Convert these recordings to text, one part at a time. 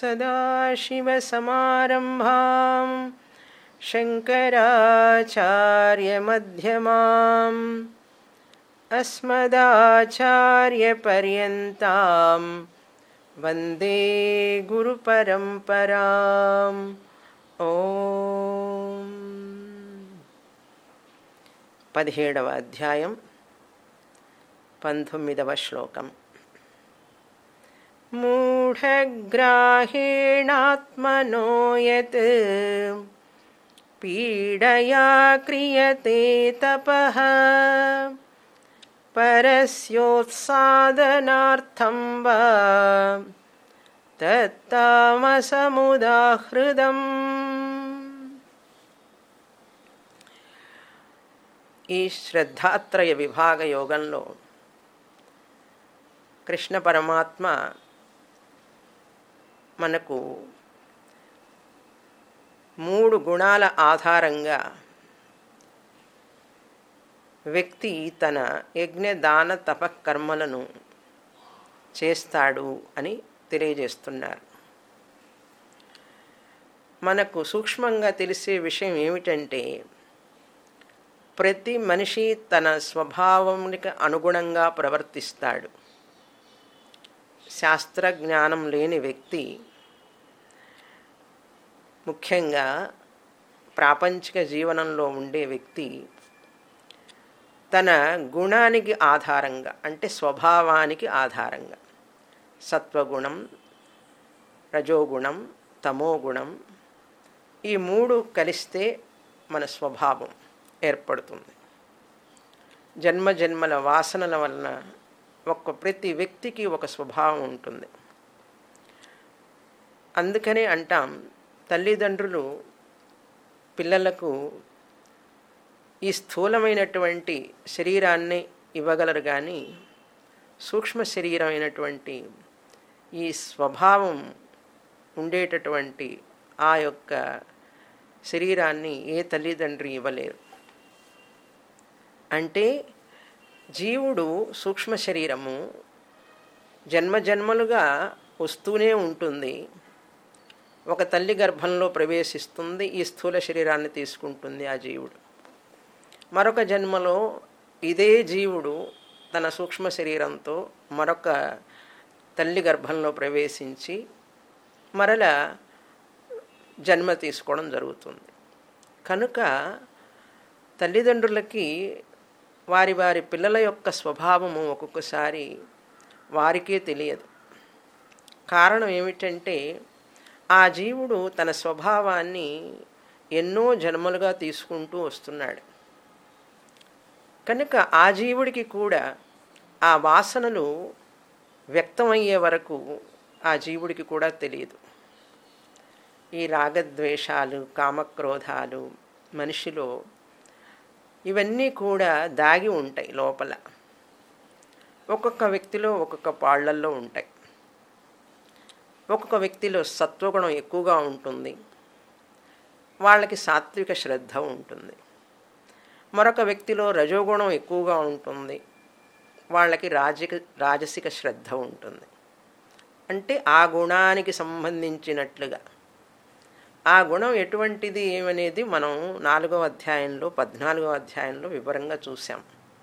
सदाशिवसमारम्भां शङ्कराचार्यमध्यमाम् अस्मदाचार्यपर्यन्तां वन्दे गुरुपरम्पराम्. ఓం 17వ అధ్యాయం 19వ శ్లోకం. మూఢగ్రాహేణాత్మనో యత్ పీడయా క్రియతే తపః పరస్యోత్సాదనార్థం వా తత్తామసముదాహృతం. ఈ శ్రద్ధాత్రయ విభాగ యోగంలో కృష్ణ పరమాత్మ మనకు 3 గుణాల ఆధారంగా వ్యక్తి తన యజ్ఞ దాన తపకర్మలను చేస్తాడు అని తెలియజేస్తున్నారు. మనకు సూక్ష్మంగా తెలిసే విషయం ఏమిటంటే, ప్రతి మనిషి తన స్వభావానికి అనుగుణంగా ప్రవర్తిస్తాడు. శాస్త్రజ్ఞానం లేని వ్యక్తి, ముఖ్యంగా ప్రాపంచిక జీవనంలో ఉండే వ్యక్తి, తన గుణానికి ఆధారంగా అంటే స్వభావానికి ఆధారంగా సత్వగుణం, రజోగుణం, తమోగుణం ఈ 3 కలిస్తే మన స్వభావం ఏర్పడుతుంది. జన్మజన్మల వాసనల వలన ప్రతి వ్యక్తికి ఒక స్వభావం ఉంటుంది. అందుకనే అంటాం, తల్లిదండ్రులు పిల్లలకు ఈ స్థూలమైనటువంటి శరీరాన్ని ఇవ్వగలరు, కానీ సూక్ష్మ శరీరమైనటువంటి ఈ స్వభావం ఉండేటటువంటి ఆ యొక్క శరీరాన్ని ఏ తల్లిదండ్రి ఇవ్వలేరు. అంటే జీవుడు సూక్ష్మ శరీరము జన్మజన్మలుగా వస్తూనే ఉంటుంది. ఒక తల్లి గర్భంలో ప్రవేశిస్తుంది, ఈ స్థూల శరీరాన్ని తీసుకుంటుంది ఆ జీవుడు. మరొక జన్మలో ఇదే జీవుడు తన సూక్ష్మ శరీరంతో మరొక తల్లి గర్భంలో ప్రవేశించి మరల జన్మ తీసుకోవడం జరుగుతుంది. కనుక తల్లిదండ్రులకి వారి వారి పిల్లల యొక్క స్వభావము ఒక్కొక్కసారి వారికే తెలియదు. కారణం ఏమిటంటే, ఆ జీవుడు తన స్వభావాన్ని ఎన్నో జన్మలుగా తీసుకుంటూ వస్తున్నాడు. కనుక ఆ జీవుడికి కూడా ఆ వాసనలు వ్యక్తమయ్యే వరకు ఆ జీవుడికి కూడా తెలియదు. ఈ రాగద్వేషాలు, కామక్రోధాలు మనిషిలో ఇవన్నీ కూడా దాగి ఉంటాయి లోపల. ఒక్కొక్క వ్యక్తిలో ఒక్కొక్క పాళ్లల్లో ఉంటాయి. ఒక్కొక్క వ్యక్తిలో సత్వగుణం ఎక్కువగా ఉంటుంది, వాళ్ళకి సాత్విక శ్రద్ధ ఉంటుంది. మరొక వ్యక్తిలో రజోగుణం ఎక్కువగా ఉంటుంది, వాళ్ళకి రాజసిక శ్రద్ధ ఉంటుంది. అంటే ఆ గుణానికి సంబంధించినట్లుగా ఆ గుణం ఎటువంటిది ఏమనేది మనం 4వ అధ్యాయంలో 14వ అధ్యాయంలో వివరంగా చూసాం.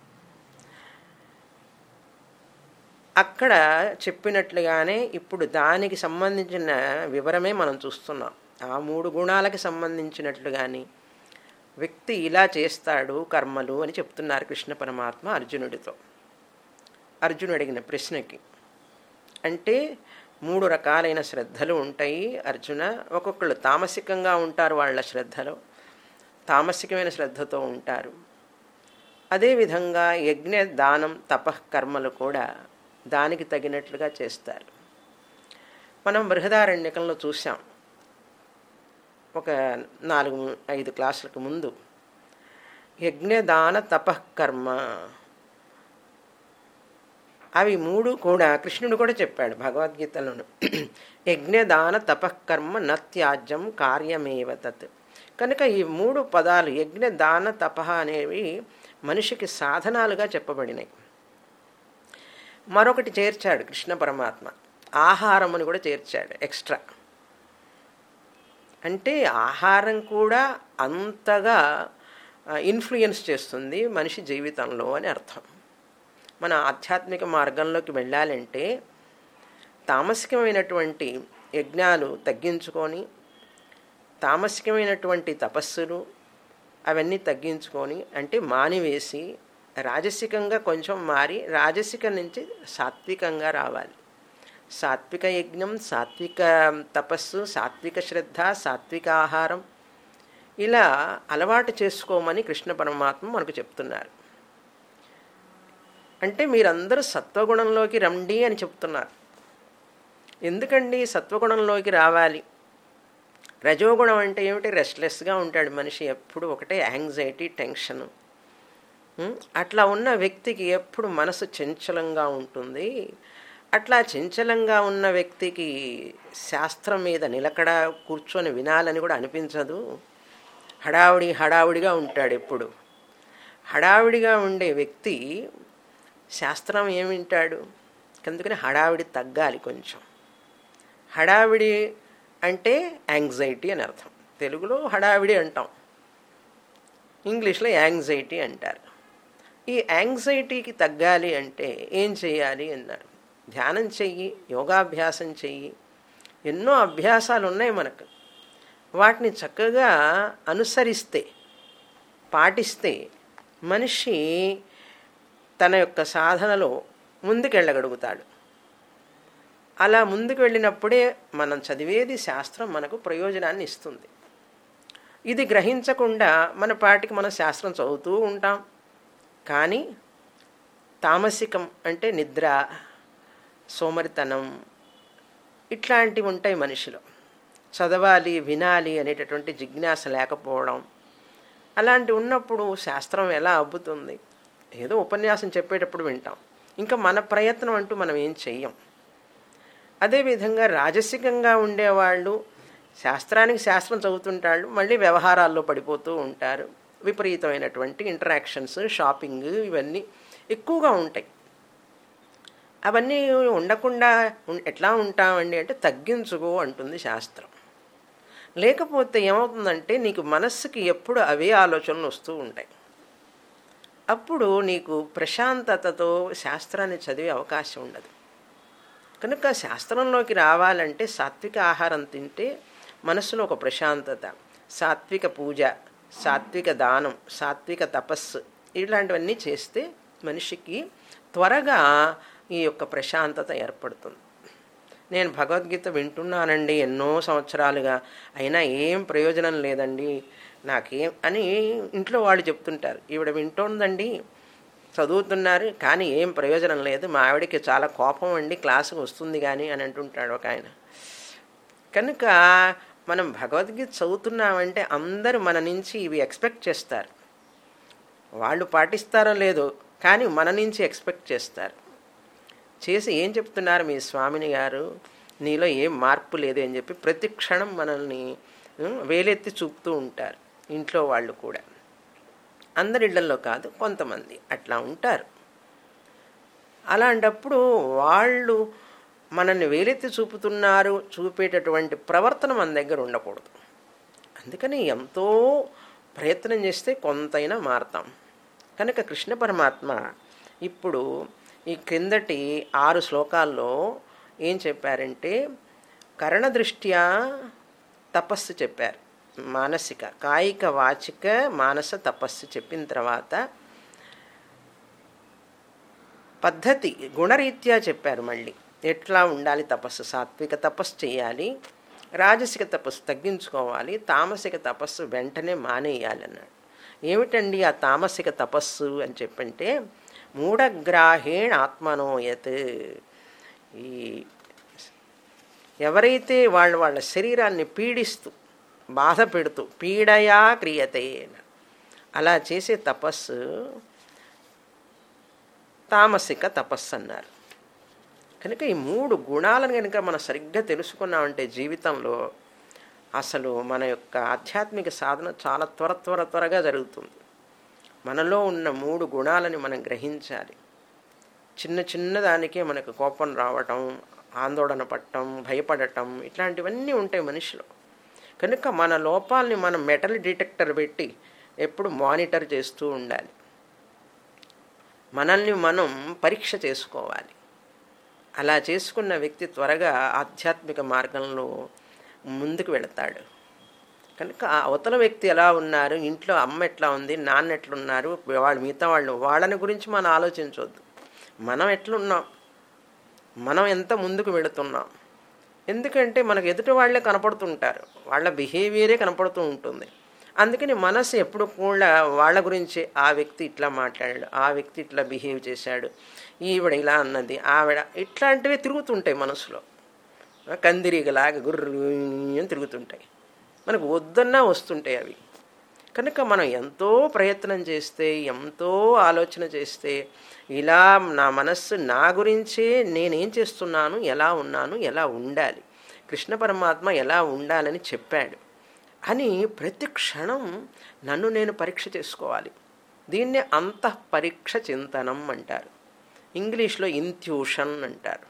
అక్కడ చెప్పినట్లుగానే ఇప్పుడు దానికి సంబంధించిన వివరమే మనం చూస్తున్నాం. ఆ 3 గుణాలకి సంబంధించినట్లుగాని వ్యక్తి ఇలా చేస్తాడు కర్మలు అని చెప్తున్నారు కృష్ణ పరమాత్మ అర్జునుడితో. అర్జునుడు అడిగిన ప్రశ్నకి, అంటే 3 రకాలైన శ్రద్ధలు ఉంటాయి అర్జున. ఒక్కొక్కళ్ళు తామసికంగా ఉంటారు, వాళ్ళ శ్రద్ధలో తామసికమైన శ్రద్ధతో ఉంటారు. అదేవిధంగా యజ్ఞ దానం తపకర్మలు కూడా దానికి తగినట్లుగా చేస్తారు. మనం బృహదారణ్యకంలో చూసాం ఒక 4-5 క్లాసులకు ముందు. యజ్ఞదాన తపకర్మ అవి 3 కూడా కృష్ణుడు కూడా చెప్పాడు భగవద్గీతలోను. యజ్ఞదాన తపకర్మ నత్యాజ్యం కార్యమేవ తత్. కనుక ఈ 3 పదాలు యజ్ఞ దాన తప అనేవి మనిషికి సాధనాలుగా చెప్పబడినాయి. మరొకటి చేర్చాడు కృష్ణ పరమాత్మ, ఆహారముని కూడా చేర్చాడు ఎక్స్ట్రా. అంటే ఆహారం కూడా అంతగా ఇన్ఫ్లుయెన్స్ చేస్తుంది మనిషి జీవితంలో అని అర్థం. మన ఆధ్యాత్మిక మార్గంలోకి వెళ్ళాలంటే తామసికమైనటువంటి యజ్ఞాలు తగ్గించుకొని, తామసికమైనటువంటి తపస్సులు అవన్నీ తగ్గించుకొని, అంటే మానివేసి రాజసికంగా కొంచెం మారి రాజసికం నుంచి సాత్వికంగా రావాలి. సాత్విక యజ్ఞం, సాత్విక తపస్సు, సాత్విక శ్రద్ధ, సాత్విక ఆహారం ఇలా అలవాటు చేసుకోమని కృష్ణ పరమాత్మ మనకు చెప్తున్నారు. అంటే మీరందరూ సత్వగుణంలోకి రండి అని చెప్తున్నారు. ఎందుకండి సత్వగుణంలోకి రావాలి? రజోగుణం అంటే ఏమిటి? రెస్ట్లెస్గా ఉంటాడు మనిషి, ఎప్పుడు ఒకటే యాంగ్జైటీ, టెన్షను. అట్లా ఉన్న వ్యక్తికి ఎప్పుడు మనసు చంచలంగా ఉంటుంది. అట్లా చంచలంగా ఉన్న వ్యక్తికి శాస్త్రం మీద నిలకడ కూర్చొని వినాలని కూడా అనిపించదు. హడావుడిగా ఉంటాడు ఎప్పుడు. హడావిడిగా ఉండే వ్యక్తి శాస్త్రం ఏం వింటాడు? అందుకని హడావిడి తగ్గాలి కొంచెం. హడావిడి అంటే యాంగ్జైటీ అని అర్థం. తెలుగులో హడావిడి అంటాం, ఇంగ్లీష్లో యాంగ్జైటీ అంటారు. ఈ యాంగ్జైటీకి తగ్గాలి అంటే ఏం చేయాలి అన్నారు. ధ్యానం చెయ్యి, యోగాభ్యాసం చెయ్యి, ఎన్నో అభ్యాసాలు ఉన్నాయి మనకు. వాటిని చక్కగా అనుసరిస్తే, పాటిస్తే మనిషి తన యొక్క సాధనలో ముందుకెళ్ళగలుగుతాడు. అలా ముందుకు వెళ్ళినప్పుడే మనం చదివేది శాస్త్రం మనకు ప్రయోజనాన్ని ఇస్తుంది. ఇది గ్రహించకుండా మన పాటికి మనం శాస్త్రం చదువుతూ ఉంటాం. కానీ తామసికం అంటే నిద్ర, సోమరితనం ఇట్లాంటివి ఉంటాయి మనిషిలో. చదవాలి, వినాలి అనేటటువంటి జిజ్ఞాస లేకపోవడం, అలాంటి ఉన్నప్పుడు శాస్త్రం ఎలా అబ్బుతుంది? ఏదో ఉపన్యాసం చెప్పేటప్పుడు వింటాం, ఇంకా మన ప్రయత్నం అంటూ మనం ఏం చెయ్యం. అదేవిధంగా రాజసికంగా ఉండేవాళ్ళు శాస్త్రానికి శాస్త్రం చదువుతుంటాళ్ళు, మళ్ళీ వ్యవహారాల్లో పడిపోతూ ఉంటారు. విపరీతమైనటువంటి ఇంటరాక్షన్స్, షాపింగ్ ఇవన్నీ ఎక్కువగా ఉంటాయి. అవన్నీ ఉండకుండా ఎట్లా ఉంటామండి అంటే తగ్గించుకో అంటుంది శాస్త్రం. లేకపోతే ఏమవుతుందంటే నీకు మనస్సుకి ఎప్పుడు అవే ఆలోచనలు వస్తూ ఉంటాయి. అప్పుడు నీకు ప్రశాంతతతో శాస్త్రాన్ని చదివే అవకాశం ఉండదు. కనుక శాస్త్రంలోకి రావాలంటే సాత్విక ఆహారం తింటే మనసులో ఒక ప్రశాంతత, సాత్విక పూజ, సాత్విక దానం, సాత్విక తపస్సు ఇలాంటివన్నీ చేస్తే మనిషికి త్వరగా ఈ యొక్క ప్రశాంతత ఏర్పడుతుంది. నేను భగవద్గీత వింటున్నానండి ఎన్నో సంవత్సరాలుగా, అయినా ఏం ప్రయోజనం లేదండి నాకేం అని ఇంట్లో వాళ్ళు చెప్తుంటారు. ఈవిడ వింటోందండి, చదువుతున్నారు, కానీ ఏం ప్రయోజనం లేదు, మా ఆవిడకి చాలా కోపం అండి, క్లాసుకు వస్తుంది కానీ అని అంటుంటాడు ఒక ఆయన. కనుక మనం భగవద్గీత చదువుతున్నామంటే అందరూ మన నుంచి ఇవి ఎక్స్పెక్ట్ చేస్తారు. వాళ్ళు పాటిస్తారో లేదో కానీ మన నుంచి ఎక్స్పెక్ట్ చేస్తారు. చేసి ఏం చెప్తున్నారు మీ స్వామిని గారు, నీలో ఏం మార్పు లేదు అని చెప్పి ప్రతి క్షణం మనల్ని వేలెత్తి చూపుతూ ఉంటారు. ఇంట్లో వాళ్ళు కూడా, అందరి ఇళ్లలో కాదు, కొంతమంది అట్లా ఉంటారు. అలాంటప్పుడు వాళ్ళు మనల్ని వేలెత్తి చూపుతున్నారు, చూపేటటువంటి ప్రవర్తన మన దగ్గర ఉండకూడదు. అందుకని ఎంతో ప్రయత్నం చేస్తే కొంతైనా మారతాం. కనుక కృష్ణ పరమాత్మ ఇప్పుడు ఈ క్రిందటి 6 శ్లోకాల్లో ఏం చెప్పారంటే కరణదృష్ట్యా తపస్సు చెప్పారు. మానసిక, కాయిక, వాచిక, మానస తపస్సు చెప్పిన తర్వాత పద్ధతి గుణరీత్యా చెప్పారు. మళ్ళీ ఎట్లా ఉండాలి తపస్సు. సాత్విక తపస్సు చేయాలి, రాజసిక తపస్సు తగ్గించుకోవాలి, తామసిక తపస్సు వెంటనే మానేయాలి అన్నాడు. ఏమిటండి ఆ తామసిక తపస్సు అని చెప్పంటే మూఢగ్రాహేణ ఆత్మనోయత్. ఈ ఎవరైతే వాళ్ళ శరీరాన్ని పీడిస్తూ బాధ పెడుతూ పీడయా క్రియతే అలా చేసే తపస్సు తామసిక తపస్సు అన్నారు. కనుక ఈ 3 గుణాలను కనుక మనం సరిగ్గా తెలుసుకున్నామంటే జీవితంలో అసలు మన యొక్క ఆధ్యాత్మిక సాధన చాలా త్వరగా జరుగుతుంది. మనలో ఉన్న 3 గుణాలని మనం గ్రహించాలి. చిన్న దానికే మనకు కోపం రావటం, ఆందోళన పడటం, భయపడటం ఇట్లాంటివన్నీ ఉంటాయి మనిషిలో. కనుక మన లోపాలని మనం మెటల్ డిటెక్టర్ పెట్టి ఎప్పుడు మానిటర్ చేస్తూ ఉండాలి. మనల్ని మనం పరీక్ష చేసుకోవాలి. అలా చేసుకున్న వ్యక్తి త్వరగా ఆధ్యాత్మిక మార్గంలో ముందుకు వెళతాడు. కనుక ఆ అవతల వ్యక్తి ఎలా ఉన్నారు, ఇంట్లో అమ్మ ఎట్లా ఉంది, నాన్న ఎట్లున్నారు, వాళ్ళు మిగతా వాళ్ళని గురించి మనం ఆలోచించవద్దు. మనం ఎట్లున్నాం, మనం ఎంత ముందుకు వెళుతున్నాం. ఎందుకంటే మనకు ఎదుటి వాళ్ళే కనపడుతుంటారు, వాళ్ళ బిహేవియరే కనపడుతూ ఉంటుంది. అందుకని మనసు ఎప్పుడు కూడా వాళ్ళ గురించి, ఆ వ్యక్తి ఇట్లా మాట్లాడాడు, ఆ వ్యక్తి ఇట్లా బిహేవ్ చేశాడు, ఈవిడ ఇలా అన్నది, ఆవిడ, ఇట్లాంటివి తిరుగుతుంటాయి మనసులో. కందిరీగలాగా గుర్రు అని తిరుగుతుంటాయి. మనకు వద్దన్నా వస్తుంటాయి అవి. కనుక మనం ఎంతో ప్రయత్నం చేస్తే, ఎంతో ఆలోచన చేస్తే, ఇలా నా మనస్సు నా గురించే నేనేం చేస్తున్నాను, ఎలా ఉన్నాను, ఎలా ఉండాలి, కృష్ణ పరమాత్మ ఎలా ఉండాలని చెప్పాడు అని ప్రతి క్షణం నన్ను నేను పరీక్ష చేసుకోవాలి. దీన్నే అంతఃపరీక్ష చింతనం అంటారు. ఇంగ్లీష్లో ఇంట్యూషన్ అంటారు.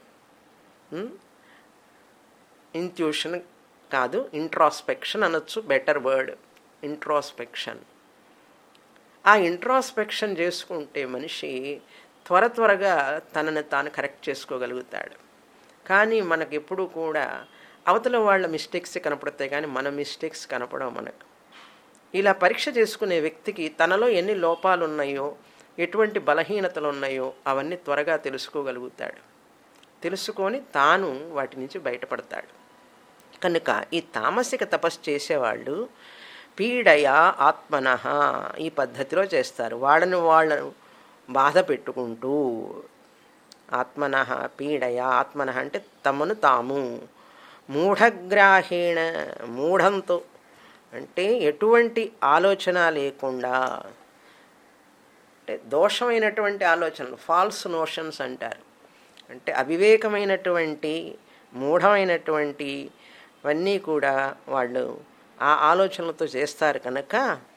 ఇంట్యూషన్ కాదు, ఇంట్రాస్పెక్షన్ అనొచ్చు, బెటర్ వర్డ్ ఇంట్రాస్పెక్షన్. ఆ ఇంట్రాస్పెక్షన్ చేసుకుంటే మనిషి త్వరగా తనని తాను కరెక్ట్ చేసుకోగలుగుతాడు. కానీ మనకు ఎప్పుడూ కూడా అవతల వాళ్ళ మిస్టేక్స్ కనపడతాయి, కానీ మన మిస్టేక్స్ కనపడవు మనకు. ఇలా పరీక్ష చేసుకునే వ్యక్తికి తనలో ఎన్ని లోపాలు ఉన్నాయో, ఎటువంటి బలహీనతలు ఉన్నాయో అవన్నీ త్వరగా తెలుసుకోగలుగుతాడు. తెలుసుకొని తాను వాటి నుంచి బయటపడతాడు. కనుక ఈ తామసిక తపస్సు చేసేవాళ్ళు పీడయా ఆత్మనః ఈ పద్ధతిలో చేస్తారు. వాళ్ళను బాధ పెట్టుకుంటూ, ఆత్మనః పీడయా, ఆత్మనః అంటే తమను తాము, మూఢగ్రాహేణ, మూఢంతో అంటే ఎటువంటి ఆలోచన లేకుండా, అంటే దోషమైనటువంటి ఆలోచనలు, ఫాల్స్ నోషన్స్ అంటారు. అంటే అవివేకమైనటువంటి, మూఢమైనటువంటివన్నీ కూడా వాళ్ళు ఆ ఆలోచనలతో చేస్తారు. కనుక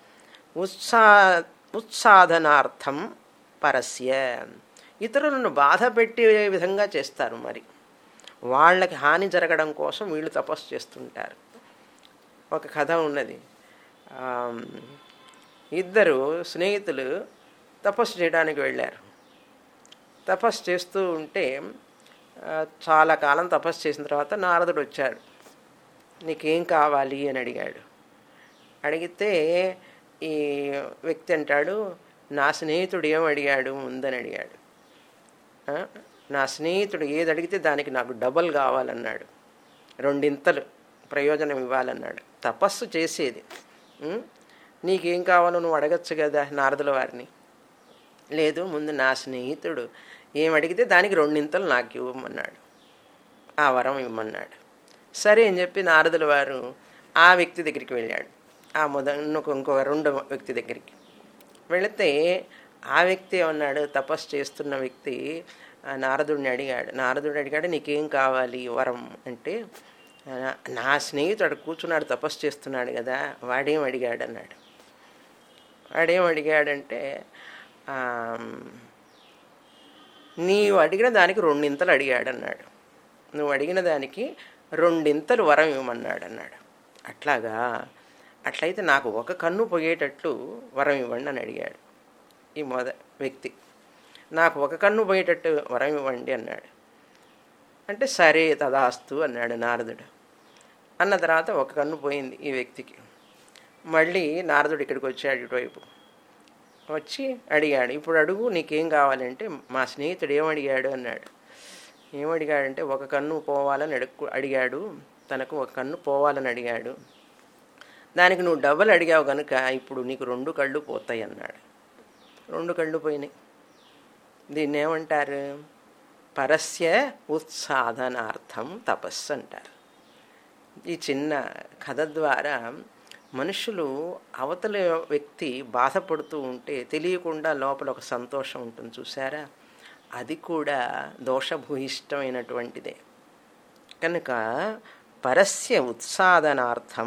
ఉత్సాధనార్థం పరస్య, ఇతరులను బాధ పెట్టే విధంగా చేస్తారు. మరి వాళ్ళకి హాని జరగడం కోసం వీళ్ళు తపస్సు చేస్తుంటారు. ఒక కథ ఉన్నది. ఇద్దరు స్నేహితులు తపస్సు చేయడానికి వెళ్ళారు. తపస్సు చేస్తూ ఉంటే చాలా కాలం తపస్సు చేసిన తర్వాత నారదుడు వచ్చాడు. నీకేం కావాలి అని అడిగాడు. అడిగితే ఈ వ్యక్తి అంటాడు, నా స్నేహితుడు ఏం అడిగాడు ముందని అడిగాడు. నా స్నేహితుడు ఏది అడిగితే దానికి నాకు డబల్ కావాలన్నాడు, రెండింతలు ప్రయోజనం ఇవ్వాలన్నాడు. తపస్సు చేసేది, నీకేం కావాలో నువ్వు అడగచ్చు కదా నారదుల వారిని. లేదు, ముందు నా స్నేహితుడు ఏం అడిగితే దానికి రెండింతలు నాకు ఇవ్వమన్నాడు, ఆ వరం ఇవ్వమన్నాడు. సరే అని చెప్పి నారదుల వారు ఆ వ్యక్తి దగ్గరికి వెళ్ళాడు. ఇంకో రెండో వ్యక్తి దగ్గరికి వెళితే ఆ వ్యక్తి ఏమన్నాడు, తపస్సు చేస్తున్న వ్యక్తి నారదుడిని అడిగాడు. నారదుడు అడిగాడు, నీకేం కావాలి వరం అంటే, నా స్నేహితుడు కూర్చున్నాడు తపస్సు చేస్తున్నాడు కదా, వాడేం అడిగాడు అన్నాడు. వాడేం అడిగాడంటే, నీవు అడిగిన దానికి రెండింతలు అడిగాడు అన్నాడు. నువ్వు అడిగిన దానికి రెండింతలు వరం ఇవ్వమన్నాడు అన్నాడు. అట్లాగా, అట్లయితే నాకు ఒక కన్ను పోయేటట్లు వరం ఇవ్వండి అని అడిగాడు ఈ వ్యక్తి. నాకు ఒక కన్ను పోయేటట్టు వరం ఇవ్వండి అన్నాడు. అంటే సరే తదాస్తు అన్నాడు నారదుడు. అన్న తర్వాత ఒక కన్ను పోయింది ఈ వ్యక్తికి. మళ్ళీ నారదుడు ఇక్కడికి వచ్చాడు, ఇటువైపు వచ్చి అడిగాడు, ఇప్పుడు అడుగు నీకేం కావాలంటే, మా స్నేహితుడు ఏమడిగాడు అన్నాడు. ఏమడిగాడంటే, ఒక కన్ను పోవాలని అడిగాడు, తనకు ఒక కన్ను పోవాలని అడిగాడు, దానికి నువ్వు డబల్ అడిగావు కనుక ఇప్పుడు నీకు 2 కళ్ళు పోతాయి అన్నాడు. 2 కళ్ళు పోయినాయి. దీన్ని ఏమంటారు? పరస్య ఉత్సాధనార్థం తపస్సు అంటారు. ఈ చిన్న కథ ద్వారా మనుషులు అవతల వ్యక్తి బాధపడుతూ ఉంటే తెలియకుండా లోపల ఒక సంతోషం ఉంటుంది చూసారా, అది కూడా దోషభూయిష్టమైనటువంటిదే. కనుక పరస్య ఉత్సాధనార్థం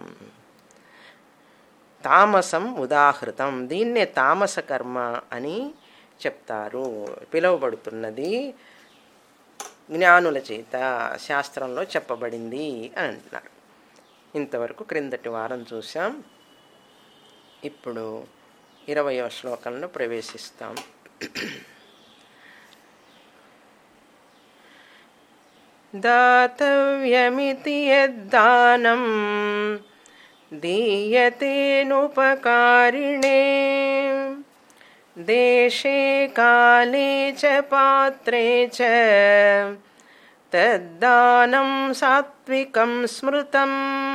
తామసం ఉదాహృతం, దీన్నే తామస కర్మ అని చెప్తారు, పిలువబడుతున్నది జ్ఞానుల చేత శాస్త్రంలో చెప్పబడింది అని అంటున్నారు. ఇంతవరకు క్రిందటి వారం చూసాం. ఇప్పుడు 20వ శ్లోకంలో ప్రవేశిస్తాం. దాతవ్యమితి యద్దానం దీయతేనుపకారిణే దేశే కాలే చ పాత్రే చ తద్దానం సాత్వికం స్మృతం.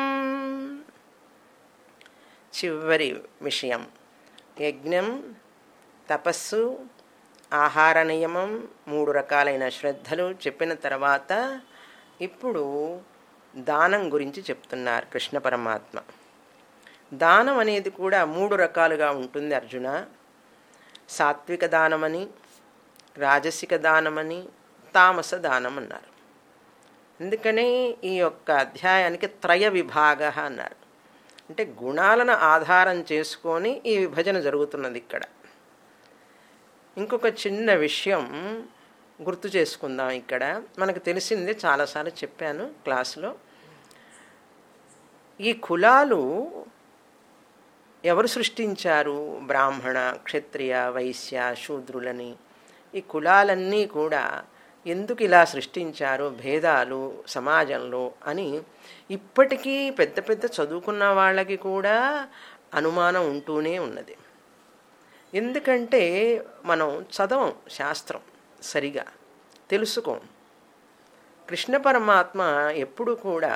చివరి విషయం యజ్ఞం, తపస్సు, ఆహార నియమం, 3 రకాలైన శ్రద్ధలు చెప్పిన తర్వాత ఇప్పుడు దానం గురించి చెప్తున్నారు కృష్ణ పరమాత్మ. దానం అనేది కూడా 3 రకాలుగా ఉంటుంది అర్జున. సాత్విక దానమని, రాజసిక దానమని, తామస దానం అన్నారు. అందుకనే ఈ యొక్క అధ్యాయానికి త్రయ విభాగ అన్నారు. అంటే గుణాలను ఆధారం చేసుకొని ఈ విభజన జరుగుతున్నది ఇక్కడ. ఇంకొక చిన్న విషయం గుర్తు చేసుకుందాం. ఇక్కడ మనకు తెలిసిందే, చాలాసార్లు చెప్పాను క్లాసులో. ఈ కులాలు ఎవరు సృష్టించారు? బ్రాహ్మణ, క్షత్రియ, వైశ్య, శూద్రులని. ఈ కులాలన్నీ కూడా ఎందుకు ఇలా సృష్టించారు, భేదాలు సమాజంలో అని ఇప్పటికీ పెద్ద పెద్ద చదువుకున్న వాళ్ళకి కూడా అనుమానం ఉంటూనే ఉన్నది. ఎందుకంటే మనం చదవం, శాస్త్రం సరిగా తెలుసుకోం. కృష్ణ పరమాత్మ ఎప్పుడు కూడా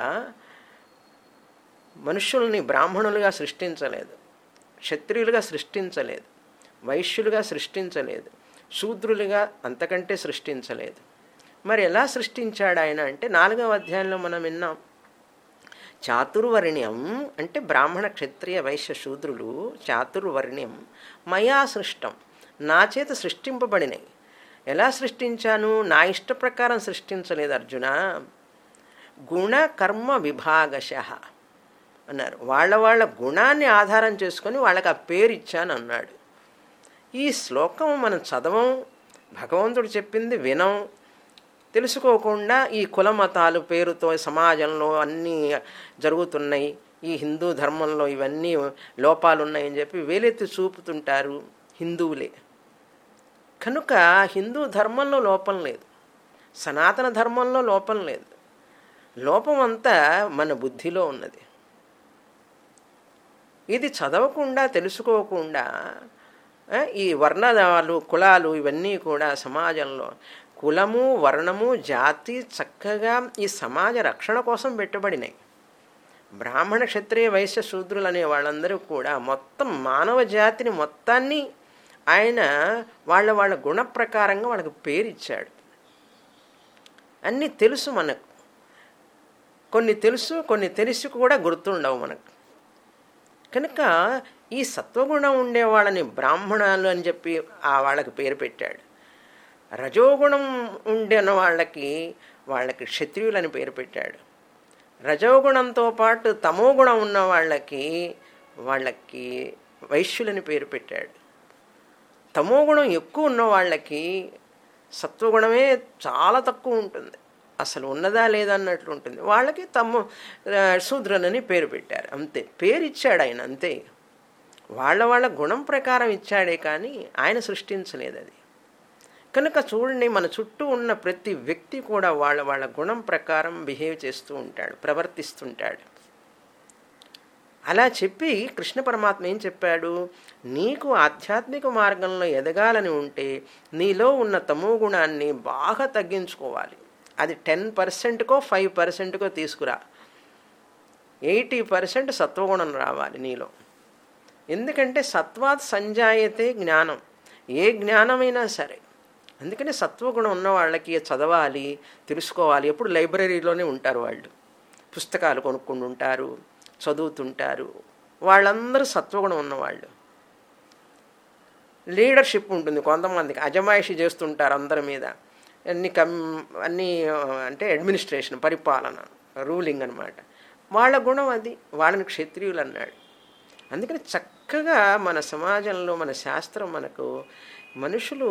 మనుషుల్ని బ్రాహ్మణులుగా సృష్టించలేదు, క్షత్రియులుగా సృష్టించలేదు, వైశ్యులుగా సృష్టించలేదు, శూద్రులుగా అంతకంటే సృష్టించలేదు. మరి ఎలా సృష్టించాడు ఆయన అంటే 4వ అధ్యాయంలో మనం విన్నాం. చాతుర్వర్ణ్యం అంటే బ్రాహ్మణ, క్షత్రియ, వైశ్య, శూద్రులు చాతుర్వర్ణ్యం మయా సృష్టం, నా చేత సృష్టింపబడినవి. ఎలా సృష్టించాను? నా ఇష్ట ప్రకారం సృష్టించలేదు అర్జున. గుణ కర్మ విభాగశ అన్నారు. వాళ్ళ గుణాన్ని ఆధారం చేసుకొని వాళ్ళకి ఆ పేరు ఇచ్చాను అన్నాడు. ఈ శ్లోకం మనం చదవం, భగవంతుడు చెప్పింది వినం, తెలుసుకోకుండా ఈ కుల మతాలు పేరుతో సమాజంలో అన్నీ జరుగుతున్నాయి, ఈ హిందూ ధర్మంలో ఇవన్నీ లోపాలు ఉన్నాయని చెప్పి వేలెత్తి చూపుతుంటారు హిందువులే. కనుక హిందూ ధర్మంలో లోపం లేదు, సనాతన ధర్మంలో లోపం లేదు. లోపం అంతా మన బుద్ధిలో ఉన్నది. ఇది చదవకుండా తెలుసుకోకుండా ఈ వర్ణాలు, కులాలు ఇవన్నీ కూడా సమాజంలో కులము, వర్ణము, జాతి చక్కగా ఈ సమాజ రక్షణ కోసం పెట్టబడినాయి. బ్రాహ్మణ, క్షత్రియ, వైశ్య, శూద్రులు అనే వాళ్ళందరూ కూడా మొత్తం మానవ జాతిని మొత్తాన్ని ఆయన వాళ్ళ గుణ ప్రకారంగా వాళ్ళకి పేరిచ్చాడు. అన్నీ తెలుసు మనకు, కొన్ని తెలుసు, కొన్ని తెలిసి కూడా గుర్తుండవు మనకు. కనుక ఈ సత్వగుణం ఉండే వాళ్ళని బ్రాహ్మణాలు అని చెప్పి వాళ్ళకి పేరు పెట్టాడు. రజోగుణం ఉండిన వాళ్ళకి క్షత్రియులని పేరు పెట్టాడు. రజోగుణంతో పాటు తమోగుణం ఉన్న వాళ్ళకి వైశ్యులని పేరు పెట్టాడు. తమోగుణం ఎక్కువ ఉన్న వాళ్ళకి సత్వగుణమే చాలా తక్కువ ఉంటుంది, అసలు ఉన్నదా లేదా అన్నట్లు ఉంటుంది. వాళ్ళకి శూద్రులని పేరు పెట్టారు. అంతే, పేరు ఇచ్చాడు ఆయన, అంతే. వాళ్ళ గుణం ప్రకారం ఇచ్చాడే కానీ ఆయన సృష్టించలేదు అది. కనుక చూడండి, మన చుట్టూ ఉన్న ప్రతి వ్యక్తి కూడా వాళ్ళ గుణం ప్రకారం బిహేవ్ చేస్తూ ఉంటాడు, ప్రవర్తిస్తుంటాడు. అలా చెప్పి కృష్ణ పరమాత్మ ఏం చెప్పాడు? నీకు ఆధ్యాత్మిక మార్గంలో ఎదగాలని ఉంటే నీలో ఉన్న తమో గుణాన్ని బాగా తగ్గించుకోవాలి. అది 10%కో 5%కో తీసుకురా. 80% సత్వగుణం రావాలి నీలో. ఎందుకంటే సత్వాత్ సంజాయతే జ్ఞానం, ఏ జ్ఞానమైనా సరే. అందుకని సత్వగుణం ఉన్న వాళ్ళకి చదవాలి, తెలుసుకోవాలి. ఎప్పుడు లైబ్రరీలోనే ఉంటారు వాళ్ళు, పుస్తకాలు కొనుక్కుంటూ ఉంటారు, చదువుతుంటారు. వాళ్ళందరూ సత్వగుణం ఉన్నవాళ్ళు. లీడర్షిప్ ఉంటుంది కొంతమందికి, అజమాయిషి చేస్తుంటారు అందరి మీద. అన్నీ అంటే అడ్మినిస్ట్రేషన్, పరిపాలన, రూలింగ్ అనమాట. వాళ్ళ గుణం అది. వాళ్ళని క్షత్రియులు అన్నాడు. అందుకని చక్కగా మన సమాజంలో మన శాస్త్రం మనకు మనుషులు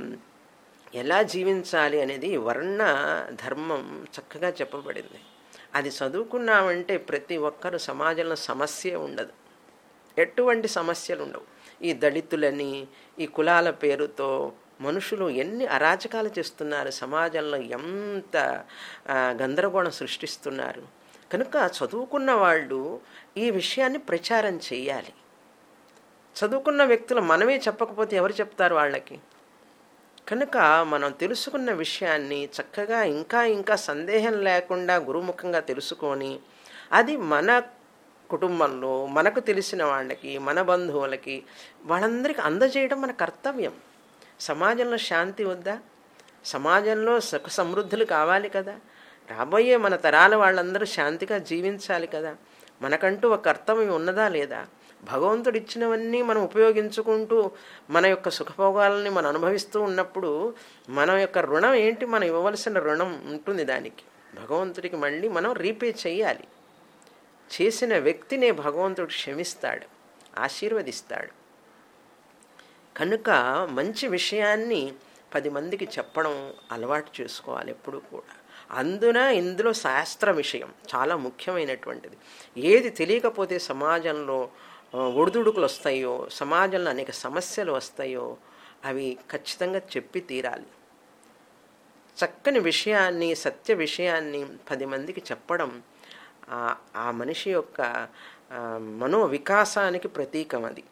ఎలా జీవించాలి అనేది వర్ణ ధర్మం చక్కగా చెప్పబడింది. అది చదువుకున్నామంటే ప్రతి ఒక్కరు సమాజంలో సమస్య ఉండదు, ఎటువంటి సమస్యలు ఉండవు. ఈ దళితులని, ఈ కులాల పేరుతో మనుషులు ఎన్ని అరాచకాలు చేస్తున్నారు, సమాజంలో ఎంత గందరగోళం సృష్టిస్తున్నారు. కనుక చదువుకున్న వాళ్ళు ఈ విషయాన్ని ప్రచారం చేయాలి. చదువుకున్న వ్యక్తులు మనమే చెప్పకపోతే ఎవరు చెప్తారు వాళ్ళకి? కనుక మనం తెలుసుకున్న విషయాన్ని చక్కగా ఇంకా ఇంకా సందేహం లేకుండా గురుముఖంగా తెలుసుకొని అది మన కుటుంబంలో మనకు తెలిసిన వాళ్ళకి, మన బంధువులకి, వాళ్ళందరికీ అందజేయడం మన కర్తవ్యం. సమాజంలో శాంతి వద్దా? సమాజంలో సుఖ సమృద్ధులు కావాలి కదా. రాబోయే మన తరాల వాళ్ళందరూ శాంతిగా జీవించాలి కదా. మనకంటూ ఒక కర్తవ్యం ఉన్నదా లేదా? భగవంతుడు ఇచ్చినవన్నీ మనం ఉపయోగించుకుంటూ మన యొక్క సుఖభోగాలని మనం అనుభవిస్తూ ఉన్నప్పుడు మన యొక్క రుణం ఏంటి? మనం ఇవ్వవలసిన రుణం ఉంటుంది దానికి. భగవంతుడికి మళ్ళీ మనం రీపే చేయాలి. చేసిన వ్యక్తినే భగవంతుడు క్షమిస్తాడు, ఆశీర్వదిస్తాడు. కనుక మంచి విషయాన్ని 10 మందికి చెప్పడం అలవాటు చేసుకోవాలి ఎప్పుడు కూడా. ఇందులో శాస్త్ర విషయం చాలా ముఖ్యమైనటువంటిది. ఏది తెలియకపోతే సమాజంలో ఒడిదుడుకులు వస్తాయో, సమాజంలో అనేక సమస్యలు వస్తాయో అవి ఖచ్చితంగా చెప్పి తీరాలి. చక్కని విషయాన్ని, సత్య విషయాన్ని 10 మందికి చెప్పడం ఆ మనిషి యొక్క మనోవికాసానికి ప్రతీకం. అది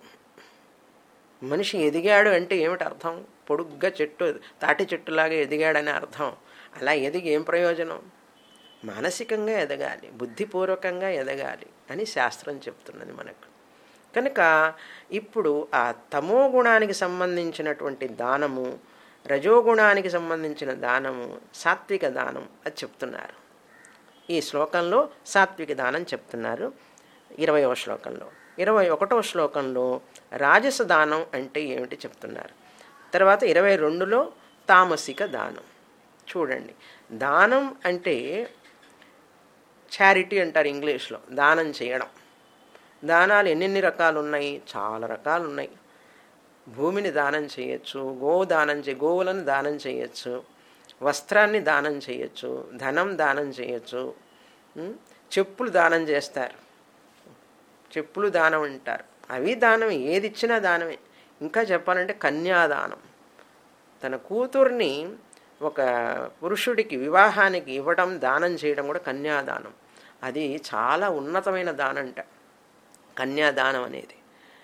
మనిషి ఎదిగాడు అంటే ఏమిటి అర్థం? పొడుగ్గా తాటి చెట్టులాగా ఎదిగాడని అర్థం. అలా ఎదిగి ఏం ప్రయోజనం? మానసికంగా ఎదగాలి, బుద్ధిపూర్వకంగా ఎదగాలి అని శాస్త్రం చెప్తున్నది మనకు. కనుక ఇప్పుడు ఆ తమో గుణానికి సంబంధించినటువంటి దానము, రజోగుణానికి సంబంధించిన దానము, సాత్విక దానం అది చెప్తున్నారు. ఈ శ్లోకంలో సాత్విక దానం చెప్తున్నారు 20వ శ్లోకంలో. 21వ శ్లోకంలో రాజస దానం అంటే ఏమిటి చెప్తున్నారు. తర్వాత 22లో తామసిక దానం. చూడండి, దానం అంటే చారిటీ అంటారు ఇంగ్లీష్లో, దానం చేయడం. దానాలు ఎన్నెన్ని రకాలు ఉన్నాయి? చాలా రకాలు ఉన్నాయి. భూమిని దానం చేయొచ్చు, గోవులను దానం చేయొచ్చు, వస్త్రాన్ని దానం చేయొచ్చు, ధనం దానం చేయొచ్చు, చెప్పులు దానం చేస్తారు, చెప్పులు దానం అంటారు. అవి దానమే, ఏది ఇచ్చినా దానమే. ఇంకా చెప్పాలంటే కన్యాదానం, తన కూతుర్ని ఒక పురుషుడికి వివాహానికి ఇవ్వడం, దానం చేయడం కూడా కన్యాదానం. అది చాలా ఉన్నతమైన దానంట కన్యాదానం అనేది.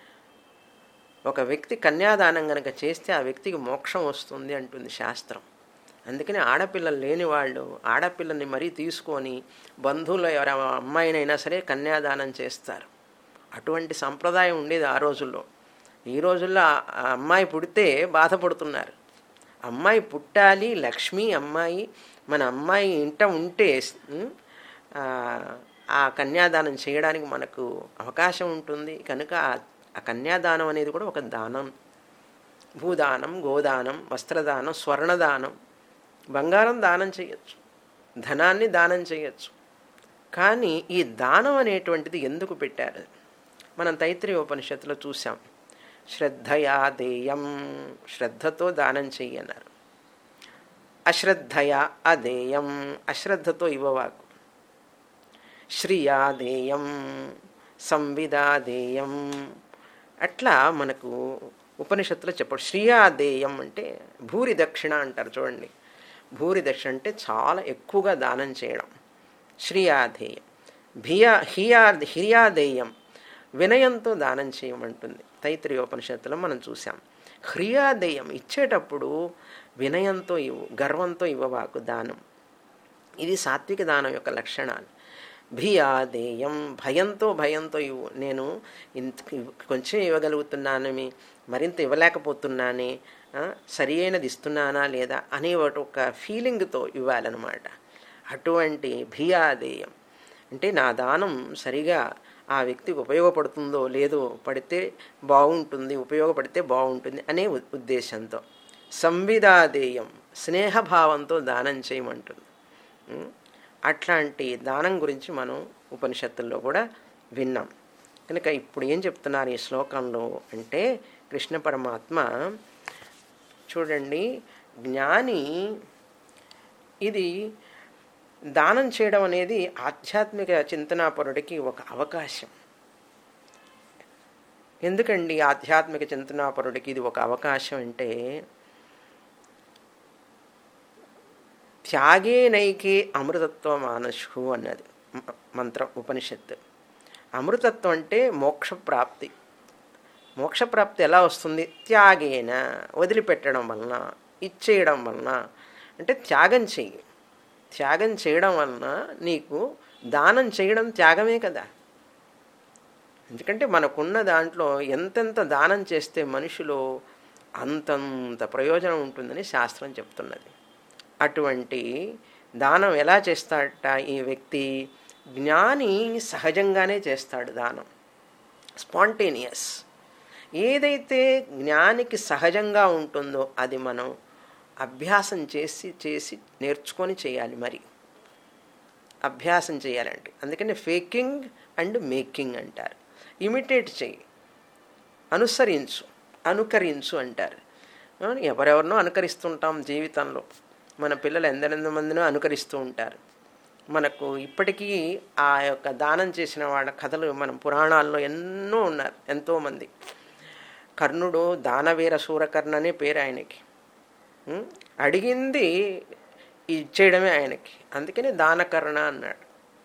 ఒక వ్యక్తి కన్యాదానం కనుక చేస్తే ఆ వ్యక్తికి మోక్షం వస్తుంది అంటుంది శాస్త్రం. అందుకని ఆడపిల్లలు లేని వాళ్ళు ఆడపిల్లని మరీ తీసుకొని బంధువులు ఎవరి అమ్మాయినైనా సరే కన్యాదానం చేస్తారు. అటువంటి సంప్రదాయం ఉండేది ఆ రోజుల్లో. ఈ రోజుల్లో ఆ అమ్మాయి పుడితే బాధపడుతున్నారు. అమ్మాయి పుట్టాలి, లక్ష్మి అమ్మాయి, మన అమ్మాయి ఇంట ఉంటే ఆ కన్యాదానం చేయడానికి మనకు అవకాశం ఉంటుంది. కనుక ఆ కన్యాదానం అనేది కూడా ఒక దానం. భూదానం, గోదానం, వస్త్రదానం, స్వర్ణదానం, బంగారం దానం చేయొచ్చు, ధనాన్ని దానం చేయొచ్చు. కానీ ఈ దానం అనేటువంటిది ఎందుకు పెట్టారు? మనం తైత్రీయ ఉపనిషత్తులో చూసాం. శ్రద్ధయా దేయం, శ్రద్ధతో దానం చెయ్యన్నారు. అశ్రద్ధయా అదేయం, అశ్రద్ధతో ఇవ్వవాకు. శ్రియా దేయం, సంవిదా దేయం, అట్లా మనకు ఉపనిషత్తులో చెప్పాడు. శ్రియా దేయం అంటే భూరి దక్షిణ అంటారు చూడండి. భూరి దక్షిణ అంటే చాలా ఎక్కువగా దానం చేయడం. శ్రియాధేయం. హిర్యాదేయం, వినయంతో దానం చేయమంటుంది తైత్రీయోపనిషత్తులో మనం చూసాం. హ్రియాదేయం, ఇచ్చేటప్పుడు వినయంతో ఇవ్వు, గర్వంతో ఇవ్వవాకు దానం. ఇది సాత్విక దానం యొక్క లక్షణాలు. భియాదేయం, భయంతో ఇవ్వు. నేను కొంచెం ఇవ్వగలుగుతున్నానని మరింత ఇవ్వలేకపోతున్నానే, సరి అయినది ఇస్తున్నానా లేదా అనే ఒక ఫీలింగ్తో ఇవ్వాలన్నమాట. అటువంటి భియాదేయం అంటే నా దానం సరిగా ఆ వ్యక్తికి ఉపయోగపడుతుందో లేదో, పడితే బాగుంటుంది, ఉపయోగపడితే బాగుంటుంది అనే ఉద్దేశంతో. సంవిదాదేయం, స్నేహభావంతో దానం చేయమంటుంది. అట్లాంటి దానం గురించి మనం ఉపనిషత్తుల్లో కూడా విన్నాం. కనుక ఇప్పుడు ఏం చెప్తున్నారు ఈ శ్లోకంలో అంటే, కృష్ణ పరమాత్మ చూడండి, జ్ఞాని ఇది దానం చేయడం అనేది ఆధ్యాత్మిక చింతనాపరుడికి ఒక అవకాశం. ఎందుకండి ఆధ్యాత్మిక చింతనాపరుడికి ఇది ఒక అవకాశం అంటే, త్యాగేనైకే అమృతత్వ మానసు అన్నది మంత్రం, ఉపనిషత్తు. అమృతత్వం అంటే మోక్షప్రాప్తి. మోక్షప్రాప్తి ఎలా వస్తుంది? త్యాగేన, వదిలిపెట్టడం వలన, ఇచ్చేయడం వలన. అంటే త్యాగం చెయ్యి. త్యాగం చేయడం వలన నీకు దానం చేయడం త్యాగమే కదా. ఎందుకంటే మనకున్న దాంట్లో ఎంతెంత దానం చేస్తే మనిషిలో అంతంత ప్రయోజనం ఉంటుందని శాస్త్రం చెప్తున్నది. అటువంటి దానం ఎలా చేస్తాడట ఈ వ్యక్తి? జ్ఞాని సహజంగానే చేస్తాడు దానం, స్పాంటేనియస్. ఏదైతే జ్ఞానికి సహజంగా ఉంటుందో అది మనం అభ్యాసం చేసి చేసి నేర్చుకొని చేయాలి. మరి అభ్యాసం చేయాలంటే అందుకని ఫేకింగ్ అండ్ మేకింగ్ అంటారు. ఇమిటేట్ చేయి, అనుసరించు, అనుకరించు అంటారు. ఎవరెవరినో అనుకరిస్తుంటాం జీవితంలో. మన పిల్లలు ఎందరెంతమందినో అనుకరిస్తూ ఉంటారు. మనకు ఇప్పటికీ ఆ యొక్క దానం చేసిన వాళ్ళ కథలు మనం పురాణాల్లో ఎన్నో ఉన్నారు, ఎంతోమంది. కర్ణుడు దానవీర సూరకర్ణ అనే పేరు ఆయనకి. అడిగింది ఇచ్చేయడమే ఆయనకి, అందుకని దానకర్ణ అన్నాడు.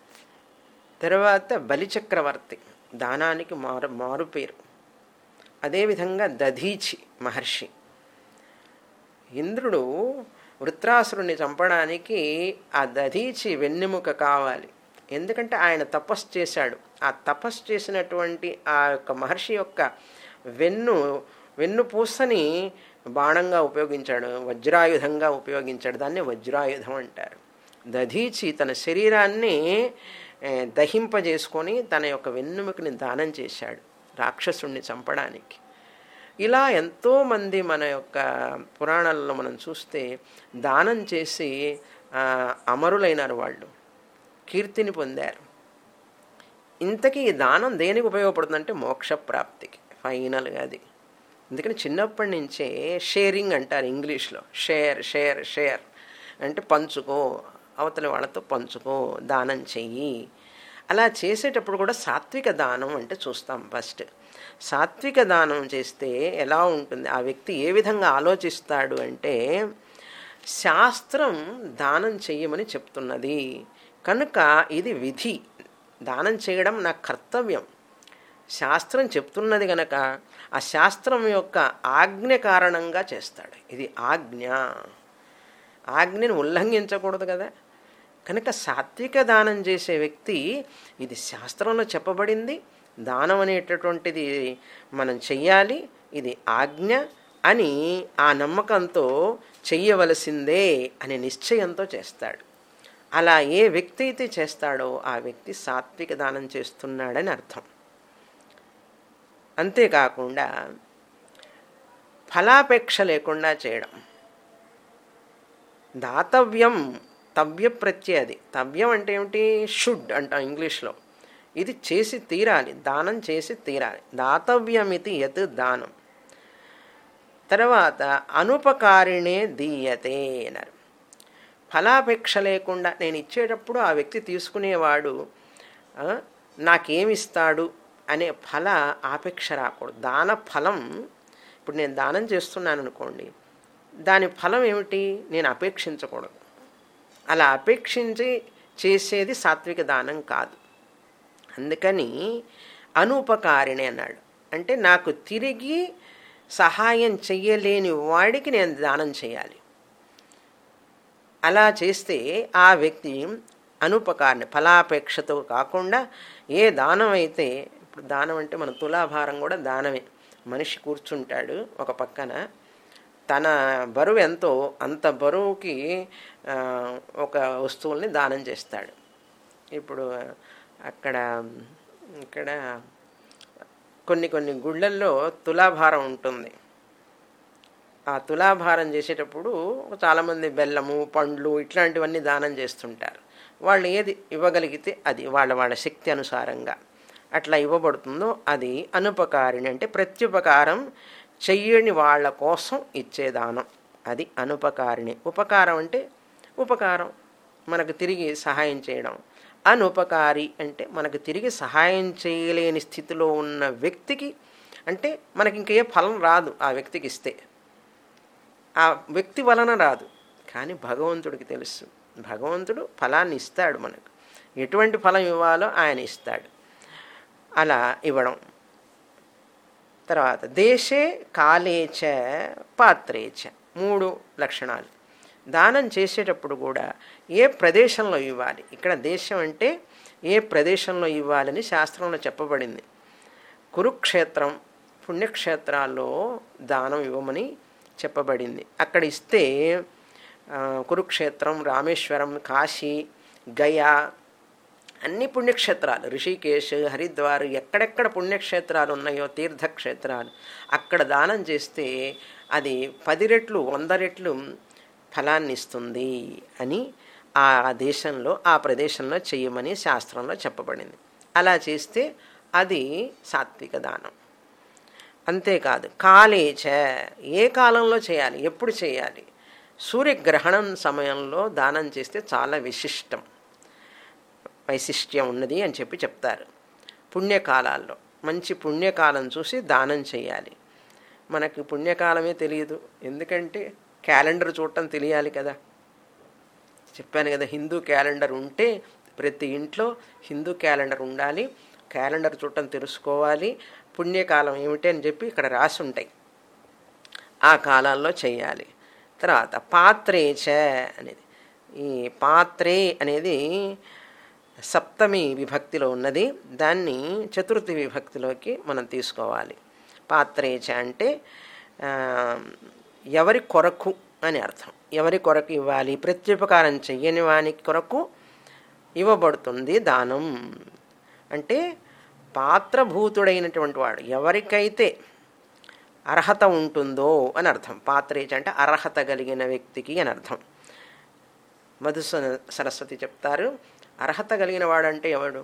తర్వాత బలిచక్రవర్తి దానానికి మారు పేరు. అదేవిధంగా దధీచి మహర్షి. ఇంద్రుడు వృత్రాసురుణ్ణి చంపడానికి ఆ దధీచి వెన్నెముక కావాలి. ఎందుకంటే ఆయన తపస్సు చేశాడు. ఆ తపస్సు చేసినటువంటి ఆ యొక్క మహర్షి యొక్క వెన్నుపూసని బాణంగా ఉపయోగించాడు, వజ్రాయుధంగా ఉపయోగించాడు. దాన్ని వజ్రాయుధం అంటారు. దధీచి తన శరీరాన్ని దహింపజేసుకొని తన యొక్క వెన్నెముకని దానం చేశాడు రాక్షసుణ్ణి చంపడానికి. ఇలా ఎంతోమంది మన యొక్క పురాణాలలో మనం చూస్తే దానం చేసి అమరులైనారు, వాళ్ళు కీర్తిని పొందారు. ఇంతకీ ఈ దానం దేనికి ఉపయోగపడుతుందంటే మోక్షప్రాప్తికి ఫైనల్గా అది. అందుకని చిన్నప్పటి నుంచే షేరింగ్ అంటారు ఇంగ్లీష్లో. షేర్ షేర్ షేర్ అంటే పంచుకో, అవతల వాళ్ళతో పంచుకో, దానం చెయ్యి. అలా చేసేటప్పుడు కూడా సాత్విక దానం అంటే చూస్తాం. ఫస్ట్ సాత్విక దానం చేస్తే ఎలా ఉంటుంది, ఆ వ్యక్తి ఏ విధంగా ఆలోచిస్తాడు అంటే, శాస్త్రం దానం చెయ్యమని చెప్తున్నది కనుక ఇది విధి, దానం చేయడం నా కర్తవ్యం. శాస్త్రం చెప్తున్నది కనుక ఆ శాస్త్రం యొక్క ఆజ్ఞ కారణంగా చేస్తాడు. ఇది ఆజ్ఞ, ఆజ్ఞని ఉల్లంఘించకూడదు కదా. కనుక సాత్విక దానం చేసే వ్యక్తి ఇది శాస్త్రంలో చెప్పబడింది, దానం అనేటటువంటిది మనం చెయ్యాలి, ఇది ఆజ్ఞ అని ఆ నమ్మకంతో చెయ్యవలసిందే అనే నిశ్చయంతో చేస్తాడు. అలా ఏ వ్యక్తి అయితే చేస్తాడో ఆ వ్యక్తి సాత్విక దానం చేస్తున్నాడని అర్థం. అంతేకాకుండా ఫలాపేక్ష లేకుండా చేయడం. దాతవ్యం, తవ్య ప్రత్యయ. అది తవ్యం అంటే ఏమిటి? షుడ్ అంటాం ఇంగ్లీష్లో. ఇది చేసి తీరాలి, దానం చేసి తీరాలి. దాతవ్యమితి యత్ దానం. తర్వాత అనుపకారిణే దీయతే అన్నారు. ఫలాపేక్ష లేకుండా నేను ఇచ్చేటప్పుడు ఆ వ్యక్తి తీసుకునేవాడు నాకేమిస్తాడు అనే ఫల ఆపేక్ష రాకూడదు. దాన ఫలం, ఇప్పుడు నేను దానం చేస్తున్నాను అనుకోండి, దాని ఫలం ఏమిటి నేను అపేక్షించకూడదు. అలా అపేక్షించి చేసేది సాత్విక దానం కాదు. అందుకని అనుపకారిణి అన్నాడు. అంటే నాకు తిరిగి సహాయం చెయ్యలేని వాడికి నేను దానం చేయాలి. అలా చేస్తే ఆ వ్యక్తి అనుపకారిణి, ఫలాపేక్షతో కాకుండా ఏ దానం అయితే, ఇప్పుడు దానం అంటే మన తులాభారం కూడా దానమే. మనిషి కూర్చుంటాడు ఒక పక్కన, తన బరువు ఎంతో అంత బరువుకి ఒక వస్తువుల్ని దానం చేస్తాడు. ఇప్పుడు ఇక్కడ కొన్ని గుళ్ళల్లో తులాభారం ఉంటుంది. ఆ తులాభారం చేసేటప్పుడు చాలామంది బెల్లము, పండ్లు ఇట్లాంటివన్నీ దానం చేస్తుంటారు. వాళ్ళు ఏది ఇవ్వగలిగితే అది వాళ్ళ శక్తి అనుసారంగా అట్లా ఇవ్వబడుతుందో అది అనుపకారిణి. అంటే ప్రత్యుపకారం చెయ్యని వాళ్ళ కోసం ఇచ్చే దానం, అది అనుపకారిణి. ఉపకారం అంటే ఉపకారం, మనకు తిరిగి సహాయం చేయడం. అనుపకారి అంటే మనకు తిరిగి సహాయం చేయలేని స్థితిలో ఉన్న వ్యక్తికి, అంటే మనకి ఇంకే ఫలం రాదు ఆ వ్యక్తికి ఇస్తే, ఆ వ్యక్తి వలన రాదు, కానీ భగవంతుడికి తెలుసు. భగవంతుడు ఫలాన్ని ఇస్తాడు మనకు, ఎటువంటి ఫలం ఇవ్వాలో ఆయన ఇస్తాడు, అలా ఇవ్వడం. తర్వాత దేశే కాలేచ పాత్రేచ, 3 లక్షణాలు. దానం చేసేటప్పుడు కూడా ఏ ప్రదేశంలో ఇవ్వాలి, ఇక్కడ దేశం అంటే ఏ ప్రదేశంలో ఇవ్వాలని శాస్త్రంలో చెప్పబడింది. కురుక్షేత్రం, పుణ్యక్షేత్రాల్లో దానం ఇవ్వమని చెప్పబడింది. అక్కడ ఇస్తే కురుక్షేత్రం, రామేశ్వరం, కాశీ, గయా అన్ని పుణ్యక్షేత్రాలు, ఋషికేశ్, హరిద్వార్, ఎక్కడెక్కడ పుణ్యక్షేత్రాలు ఉన్నాయో తీర్థక్షేత్రాలు, అక్కడ దానం చేస్తే అది 10 రెట్లు 100 రెట్లు ఫలాన్ని ఇస్తుంది అని ఆ దేశంలో ఆ ప్రదేశంలో చేయమని శాస్త్రంలో చెప్పబడింది. అలా చేస్తే అది సాత్విక దానం. అంతేకాదు కాలేచ, ఏ కాలంలో చేయాలి, ఎప్పుడు చేయాలి? సూర్యగ్రహణం సమయంలో దానం చేస్తే చాలా వైశిష్ట్యం ఉన్నది అని చెప్తారు. పుణ్యకాలాల్లో మంచి పుణ్యకాలం చూసి దానం చేయాలి. మనకి పుణ్యకాలమే తెలియదు, ఎందుకంటే క్యాలెండర్ చూడటం తెలియాలి కదా. చెప్పాను కదా, హిందూ క్యాలెండర్ ఉంటే ప్రతి ఇంట్లో హిందూ క్యాలెండర్ ఉండాలి, క్యాలెండర్ చూడటం తెలుసుకోవాలి, పుణ్యకాలం ఏమిటి అని చెప్పి ఇక్కడ రాసి ఉంటాయి, ఆ కాలాల్లో చేయాలి. తర్వాత పాత్రేచ అనేది, ఈ పాత్రే అనేది సప్తమి విభక్తిలో ఉన్నది, దాన్ని చతుర్థి విభక్తిలోకి మనం తీసుకోవాలి. పాత్రేచ అంటే ఎవరి కొరకు అని అర్థం. ఎవరి కొరకు ఇవ్వాలి? ప్రత్యుపకారం చెయ్యని వానికి కొరకు ఇవ్వబడుతుంది దానం. అంటే పాత్రభూతుడైనటువంటి వాడు, ఎవరికైతే అర్హత ఉంటుందో అని అర్థం. పాత్రేచ అంటే అర్హత కలిగిన వ్యక్తికి అని అర్థం. మధుసూదన సరస్వతి చెప్తారు, అర్హత కలిగిన వాడంటే ఎవడు?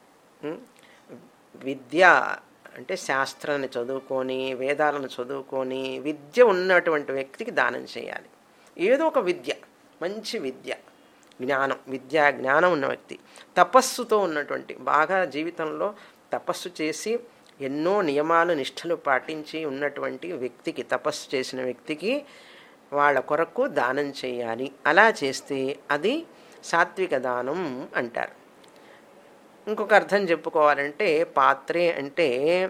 విద్య అంటే శాస్త్రాన్ని చదువుకొని, వేదాలను చదువుకొని, విద్య ఉన్నటువంటి వ్యక్తికి దానం చేయాలి. ఏదో ఒక విద్య, మంచి విద్య, జ్ఞానం, విద్యా జ్ఞానం ఉన్న వ్యక్తి, తపస్సుతో ఉన్నటువంటి, బాగా జీవితంలో తపస్సు చేసి ఎన్నో నియమాలు నిష్ఠలు పాటించి ఉన్నటువంటి వ్యక్తికి, తపస్సు చేసిన వ్యక్తికి వాళ్ళ కొరకు దానం చేయాలి. అలా చేస్తే అది సాత్విక దానం అంటారు. ఇంకొక అర్థం చెప్పుకోవాలంటే పాత్రే అంటే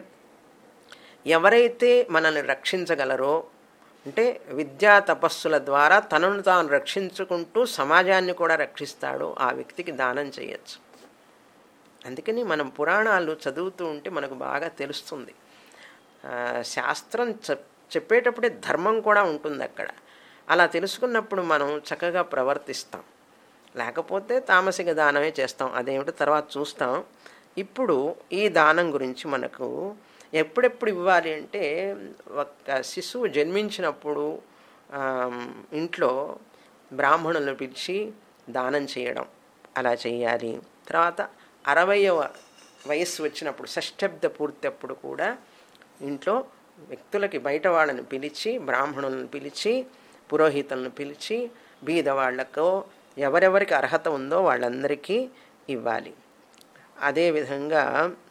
ఎవరైతే మనల్ని రక్షించగలరో, అంటే విద్యా తపస్సుల ద్వారా తనను తాను రక్షించుకుంటూ సమాజాన్ని కూడా రక్షిస్తాడో ఆ వ్యక్తికి దానం చేయొచ్చు. అందుకని మనం పురాణాలు చదువుతూ ఉంటే మనకు బాగా తెలుస్తుంది. శాస్త్రం చెప్పేటప్పుడే ధర్మం కూడా ఉంటుంది అక్కడ. అలా తెలుసుకున్నప్పుడు మనం చక్కగా ప్రవర్తిస్తాం. లేకపోతే తామసిక దానమే చేస్తాం, అదేమిటో తర్వాత చూస్తాం. ఇప్పుడు ఈ దానం గురించి మనకు ఎప్పుడెప్పుడు ఇవ్వాలి అంటే, ఒక శిశువు జన్మించినప్పుడు ఇంట్లో బ్రాహ్మణులను పిలిచి దానం చేయడం, అలా చేయాలి. తర్వాత 60వ వయస్సు వచ్చినప్పుడు, షష్ఠబ్ద పూర్తి అప్పుడు కూడా ఇంట్లో వ్యక్తులకి బయట వాళ్ళని పిలిచి, బ్రాహ్మణులను పిలిచి, పురోహితులను పిలిచి, బీదవాళ్లకో ఎవరెవరికి అర్హత ఉందో వాళ్ళందరికీ ఇవ్వాలి. అదేవిధంగా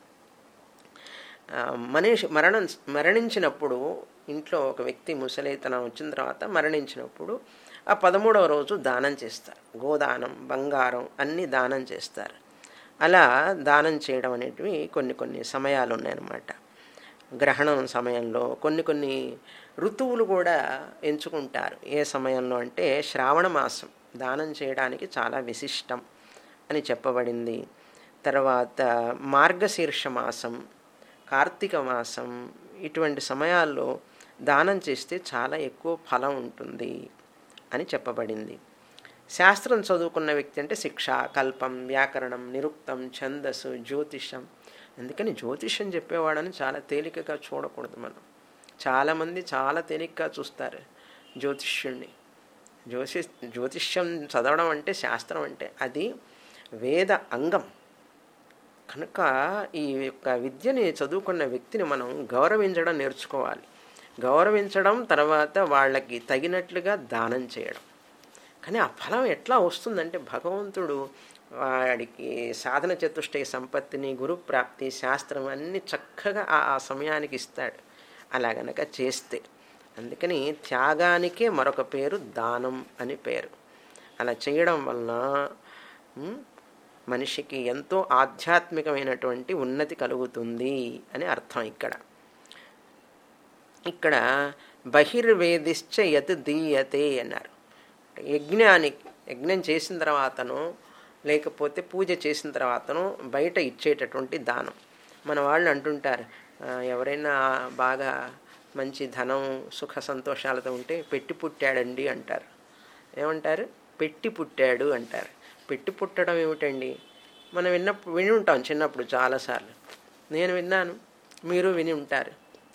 మరణించినప్పుడు ఇంట్లో ఒక వ్యక్తి ముసలితనం వచ్చిన తర్వాత మరణించినప్పుడు ఆ 13వ రోజు దానం చేస్తారు. గోదానం, బంగారం అన్నీ దానం చేస్తారు. అలా దానం చేయడం అనేటివి కొన్ని సమయాలు ఉన్నాయన్నమాట. గ్రహణం సమయంలో కొన్ని ఋతువులు కూడా ఎంచుకుంటారు. ఏ సమయంలో అంటే శ్రావణ మాసం దానం చేయడానికి చాలా విశిష్టం అని చెప్పబడింది. తర్వాత మార్గశీర్ష మాసం, కార్తీక మాసం, ఇటువంటి సమయాల్లో దానం చేస్తే చాలా ఎక్కువ ఫలం ఉంటుంది అని చెప్పబడింది. శాస్త్రం చదువుకున్న వ్యక్తి అంటే శిక్ష, కల్పం, వ్యాకరణం, నిరుక్తం, ఛందస్సు, జ్యోతిషం. అందుకని జ్యోతిషం చెప్పేవాడని చాలా తేలికగా చూడకూడదు. మనం చాలామంది చాలా తేలికగా చూస్తారు జ్యోతిష్యుణ్ణి. జ్యోతిష్యం చదవడం అంటే, శాస్త్రం అంటే అది వేద అంగం కనుక ఈ యొక్క విద్యని చదువుకున్న వ్యక్తిని మనం గౌరవించడం నేర్చుకోవాలి. గౌరవించడం, తర్వాత వాళ్ళకి తగినట్లుగా దానం చేయడం. కానీ ఆ ఫలం ఎట్లా వస్తుందంటే భగవంతుడు వాడికి సాధన చతుష్టయ సంపత్తిని, గురుప్రాప్తి, శాస్త్రం అన్నీ చక్కగా ఆ సమయానికి ఇస్తాడు అలా గనక చేస్తే. అందుకని త్యాగానికే మరొక పేరు దానం అని పేరు. అలా చేయడం వలన మనిషికి ఎంతో ఆధ్యాత్మికమైనటువంటి ఉన్నతి కలుగుతుంది అని అర్థం. ఇక్కడ బహిర్వేదిశ్చ యత్ దీయతే అన్నారు. యజ్ఞం చేసిన తర్వాతను లేకపోతే పూజ చేసిన తర్వాతను బయట ఇచ్చేటటువంటి దానం. మన వాళ్ళు అంటుంటారు, ఎవరైనా బాగా మంచి ధనం సుఖ సంతోషాలతో ఉంటే పెట్టి పుట్టాడండి అంటారు. ఏమంటారు? పెట్టి పుట్టాడు అంటారు. పెట్టి పుట్టడం ఏమిటండి? మనం విని ఉంటాం చిన్నప్పుడు చాలాసార్లు. నేను విన్నాను, మీరు విని ఉంటారు.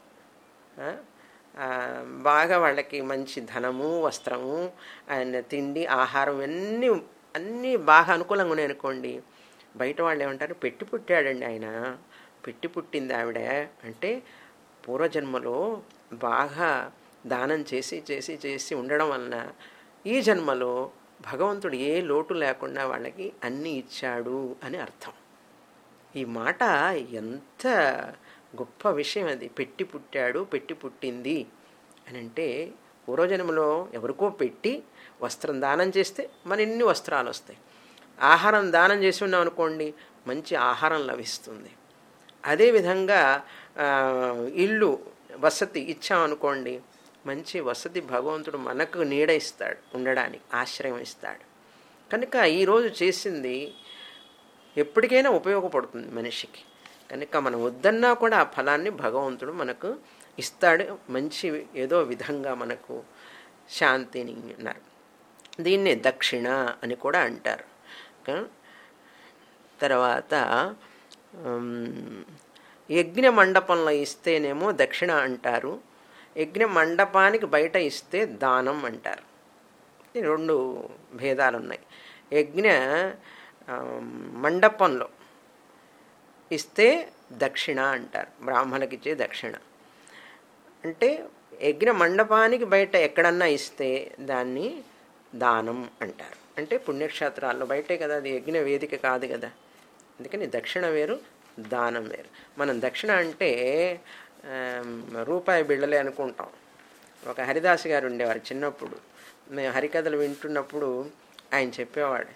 బాగా వాళ్ళకి మంచి ధనము, వస్త్రము, ఆయన తిండి, ఆహారం అన్నీ బాగా అనుకూలంగా ఉన్నాయి అనుకోండి. బయట వాళ్ళు ఏమంటారు? పెట్టి పుట్టాడండి ఆయన, పెట్టి పుట్టింది ఆవిడ అంటే పూర్వజన్మలో బాగా దానం చేసి చేసి చేసి ఉండడం వలన ఈ జన్మలో భగవంతుడు ఏ లోటు లేకుండా వాళ్ళకి అన్నీ ఇచ్చాడు అని అర్థం. ఈ మాట ఎంత గొప్ప విషయం అది. పెట్టి పుట్టాడు, పెట్టి పుట్టింది అని అంటే పూర్వజన్మలో ఎవరికో పెట్టి వస్త్రం దానం చేస్తే మన ఇన్ని వస్త్రాలు వస్తాయి. ఆహారం దానం చేసి ఉన్నాం అనుకోండి, మంచి ఆహారం లభిస్తుంది. అదేవిధంగా ఇల్లు వసతి ఇచ్చామనుకోండి, మంచి వసతి భగవంతుడు మనకు నీడ ఇస్తాడు, ఉండడానికి ఆశ్రయం ఇస్తాడు. కనుక ఈరోజు చేసింది ఎప్పటికైనా ఉపయోగపడుతుంది మనిషికి. కనుక మనం వద్దన్నా కూడా ఆ ఫలాన్ని భగవంతుడు మనకు ఇస్తాడు. మంచి ఏదో విధంగా మనకు శాంతిని అన్నారు. దీన్నే దక్షిణ అని కూడా అంటారు. తర్వాత యజ్ఞ మండపంలో ఇస్తేనేమో దక్షిణ అంటారు, యజ్ఞ మండపానికి బయట ఇస్తే దానం అంటారు. రెండు భేదాలు ఉన్నాయి. యజ్ఞ మండపంలో ఇస్తే దక్షిణ అంటారు, బ్రాహ్మణులకి ఇచ్చే దక్షిణ. అంటే యజ్ఞ మండపానికి బయట ఎక్కడన్నా ఇస్తే దాన్ని దానం అంటారు. అంటే పుణ్యక్షేత్రాల్లో బయటే కదా, అది యజ్ఞ వేదిక కాదు కదా. అందుకని దక్షిణ వేరు, దానం వేరు. మనం దక్షిణ అంటే రూపాయి బిళ్ళలే అనుకుంటాం. ఒక హరిదాస్ గారు ఉండేవారు చిన్నప్పుడు. మేము హరికథలు వింటున్నప్పుడు ఆయన చెప్పేవాడు,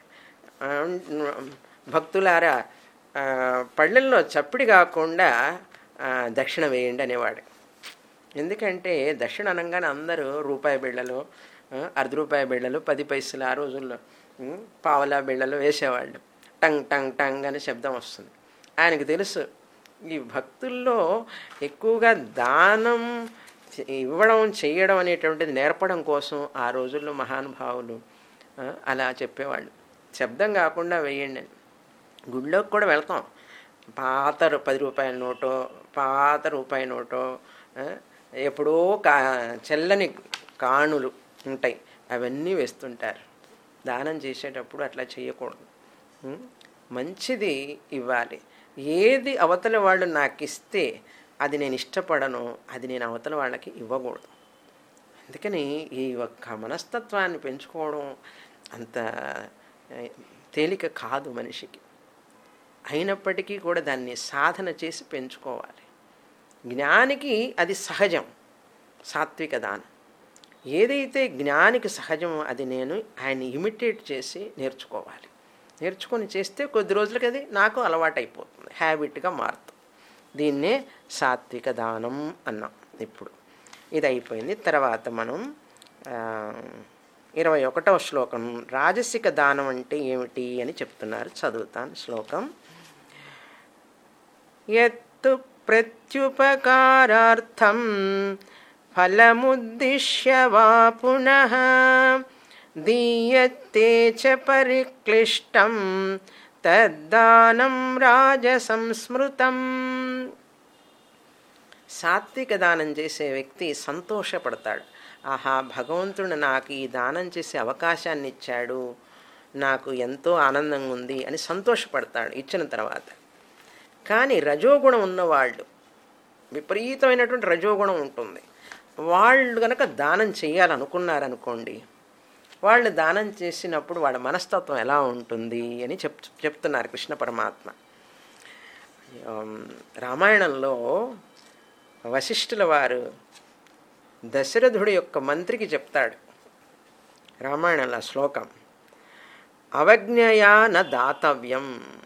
భక్తులారా పళ్ళెల్లో చప్పిడి కాకుండా దక్షిణ వేయండి అనేవాడు. ఎందుకంటే దక్షిణ అనగానే అందరూ రూపాయి బిళ్ళలు, ₹1 బిళ్ళలు, 10 పైసలు ఆ రోజుల్లో పావలా బిళ్ళలు వేసేవాళ్ళు. టంగ్ టంగ్ టంగ్ అని శబ్దం వస్తుంది. ఆయనకు తెలుసు ఈ భక్తుల్లో ఎక్కువగా దానం ఇవ్వడం చేయడం అనేటువంటిది నేర్పడం కోసం ఆ రోజుల్లో మహానుభావులు అలా చెప్పేవాళ్ళు. శబ్దం కాకుండా వేయండి అని. గుడిలోకి కూడా వెళ్తాం, పాత ₹10 నోటో, పాత రూపాయి నోటో, ఎప్పుడో చెల్లని కాణులు ఉంటాయి, అవన్నీ వేస్తుంటారు. దానం చేసేటప్పుడు అట్లా చేయకూడదు. మంచిది ఇవ్వాలి. ఏది అవతల వాళ్ళు నాకు ఇస్తే అది నేను ఇష్టపడను, అది నేను అవతల వాళ్ళకి ఇవ్వకూడదు. అందుకని ఈ ఒక్క మనస్తత్వాన్ని పెంచుకోవడం అంత తేలిక కాదు మనిషికి. అయినప్పటికీ కూడా దాన్ని సాధన చేసి పెంచుకోవాలి. జ్ఞానికి అది సహజం, సాత్విక దానం. ఏదైతే జ్ఞానికి సహజమో అది నేను ఆయన ఇమిటేట్ చేసి నేర్చుకోవాలి. నేర్చుకొని చేస్తే కొద్ది రోజులకి అది నాకు అలవాటైపోతుంది, హ్యాబిట్గా మారుతుంది. దీన్నే సాత్విక దానం అన్నాం. ఇప్పుడు ఇది అయిపోయింది. తర్వాత మనం 21వ శ్లోకం రాజసిక దానం అంటే ఏమిటి అని చెప్తున్నారు. చదువుతాను శ్లోకం. యత్తు ప్రత్యుపకారార్థం ఫలముద్దిశ్య వా పునః దీయతే చ పరిక్లిష్టం తద్దానం రాజసంస్మృతం. సాత్విక దానం చేసే వ్యక్తి సంతోషపడతాడు. ఆహా, భగవంతుడు నాకు ఈ దానం చేసే అవకాశాన్ని ఇచ్చాడు, నాకు ఎంతో ఆనందంగా ఉంది అని సంతోషపడతాడు ఇచ్చిన తర్వాత. కానీ రజోగుణం ఉన్నవాళ్ళు, విపరీతమైనటువంటి రజోగుణం ఉంటుంది, వాళ్ళు కనుక దానం చేయాలనుకున్నారనుకోండి, వాళ్ళు దానం చేసినప్పుడు వాళ్ళ మనస్తత్వం ఎలా ఉంటుంది అని చెప్తున్నారు కృష్ణ పరమాత్మ. రామాయణంలో వశిష్ఠుల వారు దశరథుడి యొక్క మంత్రికి చెప్తాడు రామాయణంలో శ్లోకం, అవజ్ఞయా న దాతవ్యం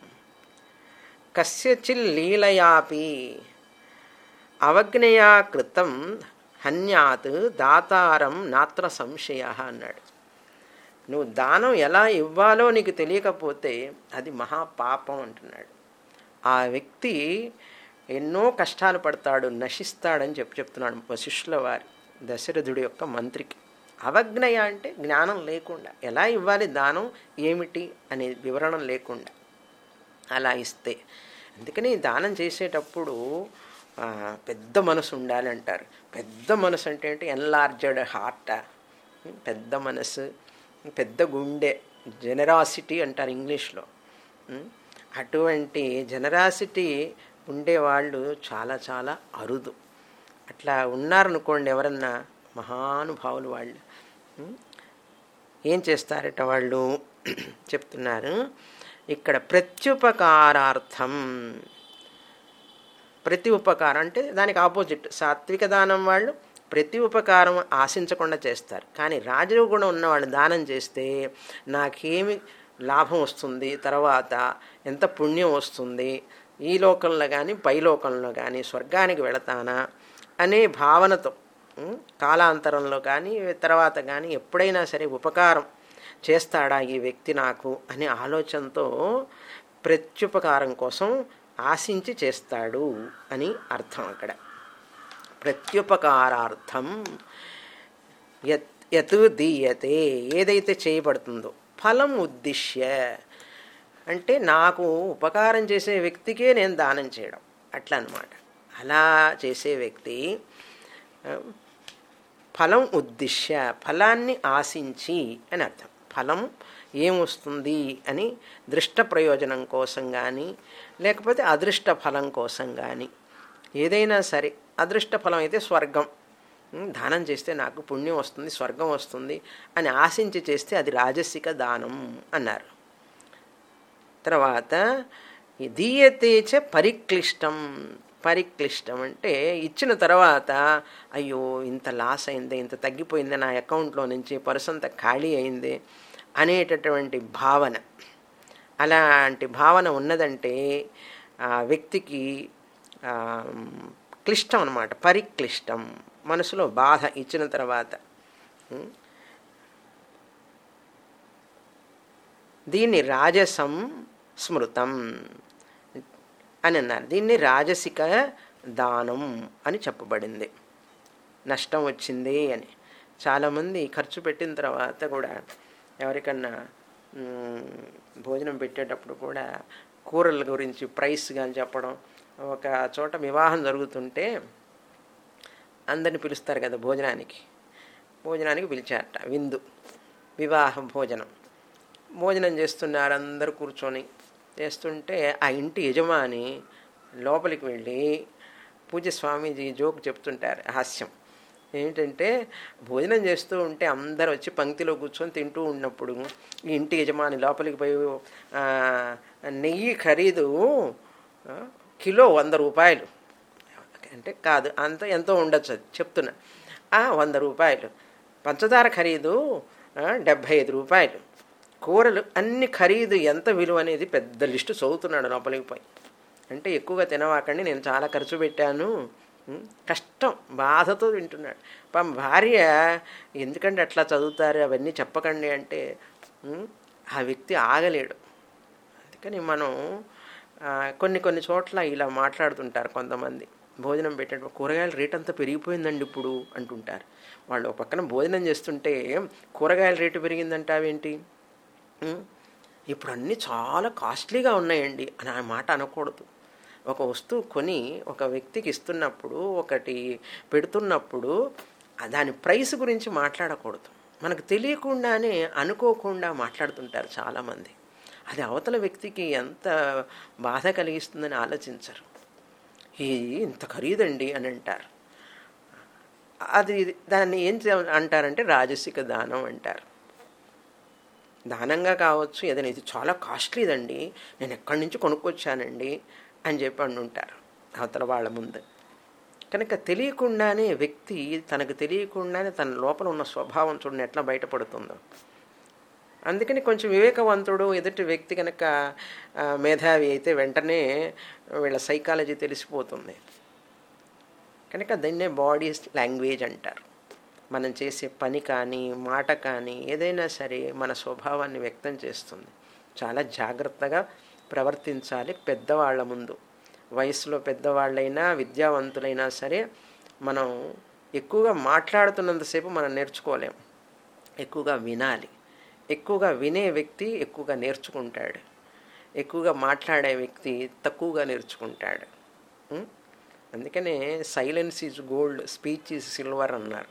కస్యచిల్లీలయాపి అవజ్ఞయా కృతం హన్యాత్ దాతారం నాత్ర సంశయ అన్నాడు. నువ్వు దానం ఎలా ఇవ్వాలో నీకు తెలియకపోతే అది మహాపాపం అంటున్నాడు. ఆ వ్యక్తి ఎన్నో కష్టాలు పడతాడు, నశిస్తాడని చెప్తున్నాడు వశిష్ఠుల వారి దశరథుడి యొక్క మంత్రికి. అవజ్ఞయ అంటే జ్ఞానం లేకుండా, ఎలా ఇవ్వాలి దానం ఏమిటి అనే వివరణ లేకుండా అలా ఇస్తే. అందుకని దానం చేసేటప్పుడు పెద్ద మనసు ఉండాలి అంటారు. పెద్ద మనసు అంటే ఏంటి? ఎన్లార్జెడ్ హార్ట్, పెద్ద మనసు, పెద్ద గుండె, జెనరాసిటీ అంటారు ఇంగ్లీష్లో. అటువంటి జెనరాసిటీ ఉండేవాళ్ళు చాలా చాలా అరుదు. అట్లా ఉన్నారనుకోండి ఎవరన్నా మహానుభావులు, వాళ్ళు ఏం చేస్తారట వాళ్ళు చెప్తున్నారు ఇక్కడ. ప్రత్యుపకారార్థం, ప్రతి ఉపకారం అంటే దానికి ఆపోజిట్. సాత్విక దానం వాళ్ళు ప్రతి ఉపకారం ఆశించకుండా చేస్తారు. కానీ రాజగుణం ఉన్నవాళ్ళు దానం చేస్తే నాకేమి లాభం వస్తుంది, తర్వాత ఎంత పుణ్యం వస్తుంది, ఈ లోకంలో కానీ పై లోకంలో కానీ స్వర్గానికి వెళతానా అనే భావనతో, కాలాంతరంలో కానీ తర్వాత కానీ ఎప్పుడైనా సరే ఉపకారం చేస్తాడా ఈ వ్యక్తి నాకు అనే ఆలోచనతో ప్రత్యుపకారం కోసం ఆశించి చేస్తాడు అని అర్థం అక్కడ. ప్రత్యుపకారార్థం యత్ దీయతే, ఏదైతే చేయబడుతుందో, ఫలం ఉద్దిశ్య అంటే నాకు ఉపకారం చేసే వ్యక్తికే నేను దానం చేయడం అట్లా అన్నమాట. అలా చేసే వ్యక్తి ఫలం ఉద్దిశ్య, ఫలాన్ని ఆశించి అని అర్థం. ఫలం ఏమొస్తుంది అని దృష్ట ప్రయోజనం కోసం కానీ లేకపోతే అదృష్ట ఫలం కోసం కానీ, ఏదైనా సరే అదృష్ట ఫలం అయితే స్వర్గం, దానం చేస్తే నాకు పుణ్యం వస్తుంది, స్వర్గం వస్తుంది అని ఆశించి చేస్తే అది రాజసిక దానం అన్నారు. తర్వాత దీయతేచ పరిక్లిష్టం. పరిక్లిష్టం అంటే ఇచ్చిన తర్వాత అయ్యో ఇంత లాస్ అయిందే, ఇంత తగ్గిపోయిందే నా అకౌంట్లో నుంచి, పర్సు అంతా ఖాళీ అయిందే అనేటటువంటి భావన. అలాంటి భావన ఉన్నదంటే ఆ వ్యక్తికి క్లిష్టం అన్నమాట, పరిక్లిష్టం, మనసులో బాధ ఇచ్చిన తర్వాత. దీన్ని రాజసం స్మృతం అని అన్నారు. దీన్ని రాజసిక దానం అని చెప్పబడింది. నష్టం వచ్చింది అని. చాలామంది ఖర్చు పెట్టిన తర్వాత కూడా ఎవరికన్నా భోజనం పెట్టేటప్పుడు కూడా కూరల గురించి ప్రైస్ కానీ చెప్పడం. ఒక చోట వివాహం జరుగుతుంటే అందరిని పిలుస్తారు కదా భోజనానికి. భోజనానికి పిలిచారట, విందు, వివాహ భోజనం. భోజనం చేస్తున్నారు అందరూ కూర్చొని చేస్తుంటే ఆ ఇంటి యజమాని లోపలికి వెళ్ళి పూజ్య స్వామీజీ జోక్ చెప్తుంటారు, హాస్యం. ఏమిటంటే భోజనం చేస్తూ ఉంటే అందరు వచ్చి పంక్తిలో కూర్చొని తింటూ ఉన్నప్పుడు ఈ ఇంటి యజమాని లోపలికి పోయి నెయ్యి ఖరీదు కిలో 100 రూపాయలు అంటే కాదు, అంత ఎంతో ఉండొచ్చు, అది చెప్తున్నా, 100 రూపాయలు. పంచదార ఖరీదు 75 రూపాయలు. కూరలు అన్ని ఖరీదు ఎంత విలువ అనేది పెద్ద లిస్టు చదువుతున్నాడు లోపలికి పోయి. అంటే ఎక్కువగా తినవాకండి, నేను చాలా ఖర్చు పెట్టాను, కష్టం బాధతో వింటున్నాడు. భార్య ఎందుకంటే అట్లా చదువుతారు, అవన్నీ చెప్పకండి అంటే ఆ వ్యక్తి ఆగలేడు. అందుకని మనం కొన్ని చోట్ల ఇలా మాట్లాడుతుంటారు కొంతమంది. భోజనం పెట్టేటప్పుడు కూరగాయల రేట్ అంతా పెరిగిపోయిందండి ఇప్పుడు అంటుంటారు. వాళ్ళు ఒక పక్కన భోజనం చేస్తుంటే కూరగాయల రేటు పెరిగిందంటావేంటి, ఇప్పుడు అన్నీ చాలా కాస్ట్లీగా ఉన్నాయండి అని ఆ మాట అనకూడదు. ఒక వస్తువు కొని ఒక వ్యక్తికి ఇస్తున్నప్పుడు, ఒకటి పెడుతున్నప్పుడు దాని ప్రైస్ గురించి మాట్లాడకూడదు. మనకు తెలియకుండానే అనుకోకుండా మాట్లాడుతుంటారు చాలామంది. అది అవతల వ్యక్తికి ఎంత బాధ కలిగిస్తుందని ఆలోచించరు. ఇంత ఖరీదండి అని అంటారు. అది దాన్ని ఏం అంటారంటే రాజసిక దానం అంటారు. దానంగా కావచ్చు ఏదైనా, ఇది చాలా కాస్ట్లీదండి, నేను ఎక్కడి నుంచి కొనుక్కొచ్చానండి అని చెప్పి అంటుంటారు అవతల వాళ్ళ ముందు. కనుక తెలియకుండానే వ్యక్తి తనకు తెలియకుండానే తన లోపల ఉన్న స్వభావం చూడని ఎట్లా బయటపడుతుందో. అందుకని కొంచెం వివేకవంతుడు ఎదుటి వ్యక్తి కనుక మేధావి అయితే వెంటనే వీళ్ళ సైకాలజీ తెలిసిపోతుంది. కనుక దీన్నే బాడీ లాంగ్వేజ్ అంటారు. మనం చేసే పని కానీ మాట కానీ ఏదైనా సరే మన స్వభావాన్ని వ్యక్తం చేస్తుంది. చాలా జాగ్రత్తగా ప్రవర్తించాలి పెద్దవాళ్ళ ముందు. వయసులో పెద్దవాళ్ళైనా విద్యావంతులైనా సరే మనం ఎక్కువగా మాట్లాడుతున్నంతసేపు మనం నేర్చుకోలేం. ఎక్కువగా వినాలి. ఎక్కువగా వినే వ్యక్తి ఎక్కువగా నేర్చుకుంటాడు. ఎక్కువగా మాట్లాడే వ్యక్తి తక్కువగా నేర్చుకుంటాడు. అందుకనే silence is gold, speech is silver అన్నారు.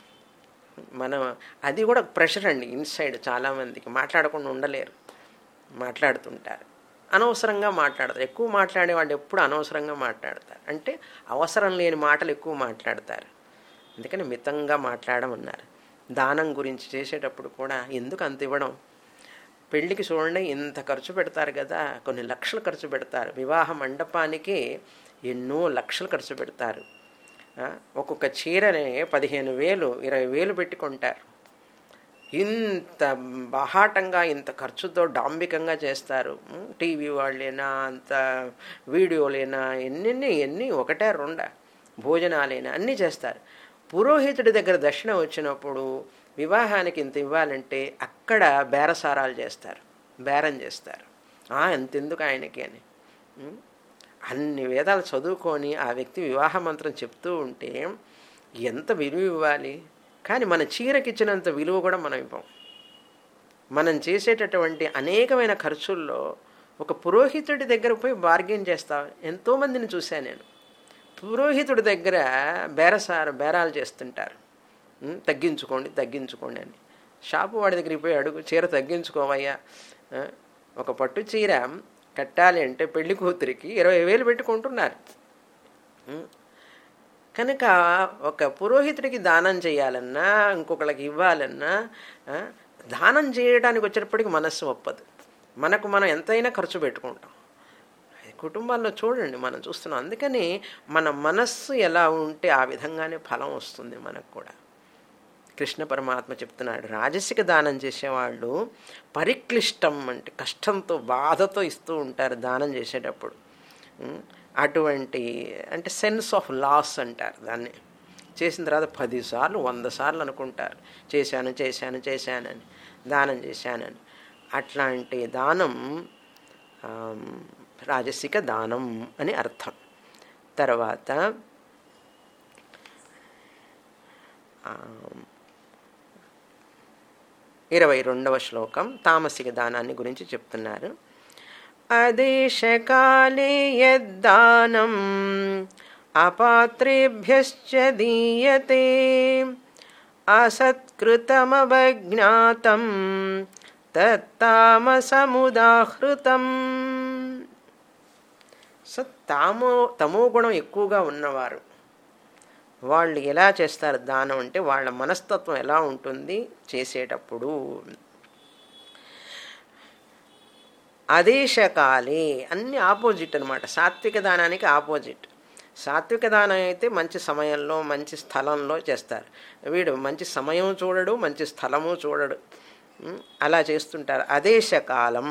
మనం అది కూడా ప్రెషర్ అండి ఇన్సైడ్. చాలామందికి మాట్లాడకుండా ఉండలేరు, మాట్లాడుతుంటారు, అనవసరంగా మాట్లాడతారు. ఎక్కువ మాట్లాడేవాళ్ళు ఎప్పుడు అనవసరంగా మాట్లాడతారు, అంటే అవసరం లేని మాటలు ఎక్కువ మాట్లాడతారు. అందుకని మితంగా మాట్లాడమన్నారు. దానం గురించి చేసేటప్పుడు కూడా ఎందుకు అంత ఇవ్వడం? పెళ్ళికి చూడండి ఇంత ఖర్చు పెడతారు కదా, కొన్ని లక్షలు ఖర్చు పెడతారు. వివాహ మండపానికి ఎన్నో లక్షలు ఖర్చు పెడతారు. ఒక్కొక్క చీరనే 15,000 20,000 పెట్టుకుంటారు. ఇంత బహాటంగా ఇంత ఖర్చుతో డాంబికంగా చేస్తారు. టీవీ వాళ్ళైనా అంత వీడియోలైనా ఎన్ని ఒకటే రెండా భోజనాలైనా అన్నీ చేస్తారు. పురోహితుడి దగ్గర దక్షిణ వచ్చినప్పుడు వివాహానికి ఇంత ఇవ్వాలంటే అక్కడ బేరసారాలు చేస్తారు, బేరం చేస్తారు. ఎంతెందుకు ఆయనకి అని. అన్ని వేదాలు చదువుకొని ఆ వ్యక్తి వివాహ మంత్రం చెప్తూ ఉంటే ఎంత విలువ ఇవ్వాలి. కానీ మన చీరకిచ్చినంత విలువ కూడా మనం ఇవ్వం. మనం చేసేటటువంటి అనేకమైన ఖర్చుల్లో ఒక పురోహితుడి దగ్గర పోయి బార్గెన్ చేస్తా. ఎంతోమందిని చూశాను నేను. పురోహితుడి దగ్గర బేరాలు చేస్తుంటారు. తగ్గించుకోండి అని. షాపు వాడి దగ్గరికి పోయి అడుగు, చీర తగ్గించుకోవయ్యా, ఒక పట్టు చీర కట్టాలి అంటే పెళ్లి కూతురికి 20,000 పెట్టుకుంటున్నారు. కనుక ఒక పురోహితుడికి దానం చేయాలన్నా ఇంకొకళ్ళకి ఇవ్వాలన్నా దానం చేయడానికి వచ్చేటప్పటికి మనస్సు ఒప్పదు. మనం ఎంతైనా ఖర్చు పెట్టుకుంటాం. కుటుంబాల్లో చూడండి మనం చూస్తున్నాం. అందుకని మన మనస్సు ఎలా ఉంటే ఆ విధంగానే ఫలం వస్తుంది మనకు కూడా. కృష్ణ పరమాత్మ చెప్తున్నాడు, రాజసిక దానం చేసేవాళ్ళు పరిక్లిష్టం అంటే కష్టంతో బాధతో ఇస్తూ ఉంటారు దానం చేసేటప్పుడు. అటువంటి అంటే సెన్స్ ఆఫ్ లాస్ అంటారు దాన్ని. చేసిన తర్వాత 10 సార్లు 100 సార్లు అనుకుంటారు చేశానని, దానం చేశానని. అట్లాంటి దానం రాజసిక దానం అని అర్థం. తర్వాత 22వ శ్లోకం తామసిక దానాన్ని గురించి చెప్తున్నారు. అదేశకాలే యద్దానం అపాత్రేభ్యశ్చ దీయతే అసత్కృతమవజ్ఞాతం తత్తామసముదాహృతం. తమో గుణం ఎక్కువగా ఉన్నవారు వాళ్ళు ఎలా చేస్తారు దానం అంటే వాళ్ళ మనస్తత్వం ఎలా ఉంటుంది చేసేటప్పుడు. ఆదేశకాలే అన్ని ఆపోజిట్ అనమాట. సాత్విక దానానికి ఆపోజిట్. సాత్విక దానం అయితే మంచి సమయంలో మంచి స్థలంలో చేస్తారు. వీడు మంచి సమయం చూడడు, మంచి స్థలము చూడడు, అలా చేస్తుంటారు. ఆదేశకాలం,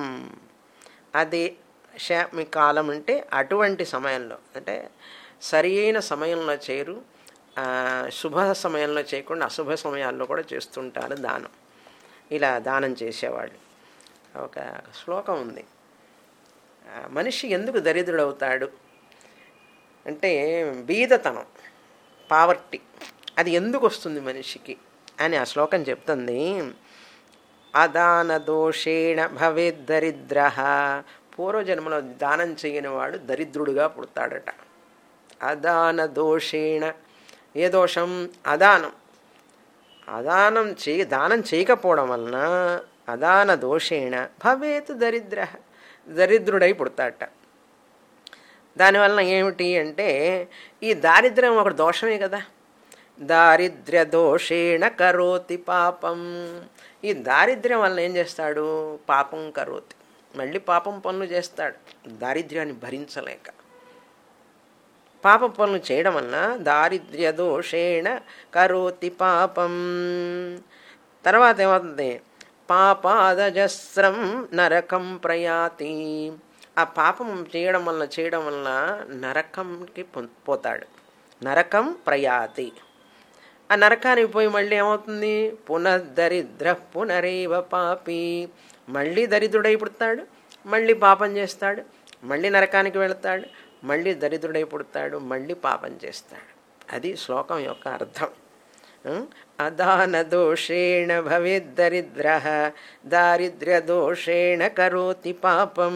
మీ కాలం అంటే అటువంటి సమయంలో, అంటే సరి అయిన సమయంలో చేయరు, శుభ సమయంలో చేయకుండా అశుభ సమయాల్లో కూడా చేస్తుంటారు దానం. ఇలా దానం చేసేవాళ్ళు. ఒక శ్లోకం ఉంది, మనిషి ఎందుకు దరిద్రుడవుతాడు అంటే బీదతనం, పావర్టీ, అది ఎందుకు వస్తుంది మనిషికి అని ఆ శ్లోకం చెప్తుంది. అదాన దోషేణ భవేద్ దరిద్ర. పూర్వజన్మలో దానం చేయని వాడు దరిద్రుడుగా పుడతాడట. అదాన దోషేణ, ఏ దోషం? అదానం. దానం చేయకపోవడం వలన అదాన దోషేణ భవేత్ దరిద్ర, దరిద్రుడై పుడతాడట. దానివలన ఏమిటి అంటే ఈ దారిద్ర్యం ఒక దోషమే కదా. దారిద్ర్య దోషేణ కరోతి పాపం. ఈ దారిద్ర్యం వల్ల ఏం చేస్తాడు? పాపం కరోతి, మళ్ళీ పాపం పనులు చేస్తాడు దారిద్ర్యాన్ని భరించలేక. పాప పనులు చేయడం వలన దారిద్ర్య దోషేణ కరోతి పాపం. తర్వాత ఏమవుతుంది? పాపాదజస్రం నరకం ప్రయాతి. ఆ పాపం చేయడం వలన నరకంకి పోతాడు. నరకం ప్రయాతి. ఆ నరకానికి పోయి మళ్ళీ ఏమవుతుంది? పునర్దరిద్ర పునరేవ పాపి. మళ్ళీ దరిద్రుడై పుడతాడు, మళ్ళీ పాపం చేస్తాడు, మళ్ళీ నరకానికి వెళతాడు, మళ్ళీ దరిద్రుడై పుడతాడు, మళ్ళీ పాపం చేస్తాడు. అది శ్లోకం యొక్క అర్థం. అదాన దోషేణ భవేద్దరిద్ర దారిద్ర్య దోషేణ కరోతి పాపం.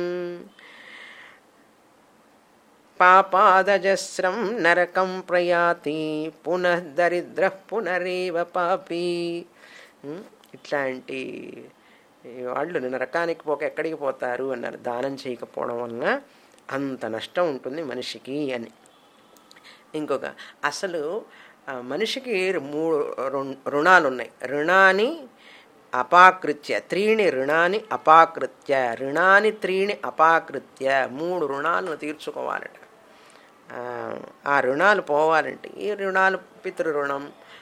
పాపాదజస్రం నరకం ప్రయాతి పునఃదరిద్ర పునరేవ పాపి. ఇట్లాంటి వాళ్ళు నరకానికి పోక ఎక్కడికి పోతారు అన్నారు? దానం చేయకపోవడం వలన అంత నష్టం ఉంటుంది మనిషికి అని. ఇంకొక అసలు మనిషికి 3 రుణాలు ఉన్నాయి. రుణాన్ని అపాకృత్య త్రీణి రుణాన్ని అపాకృత్య రుణాన్ని త్రీణి అపాకృత్య 3 రుణాలను తీర్చుకోవాలట. ఆ రుణాలు పోవాలంటే ఈ రుణాలు పితృ రుణం,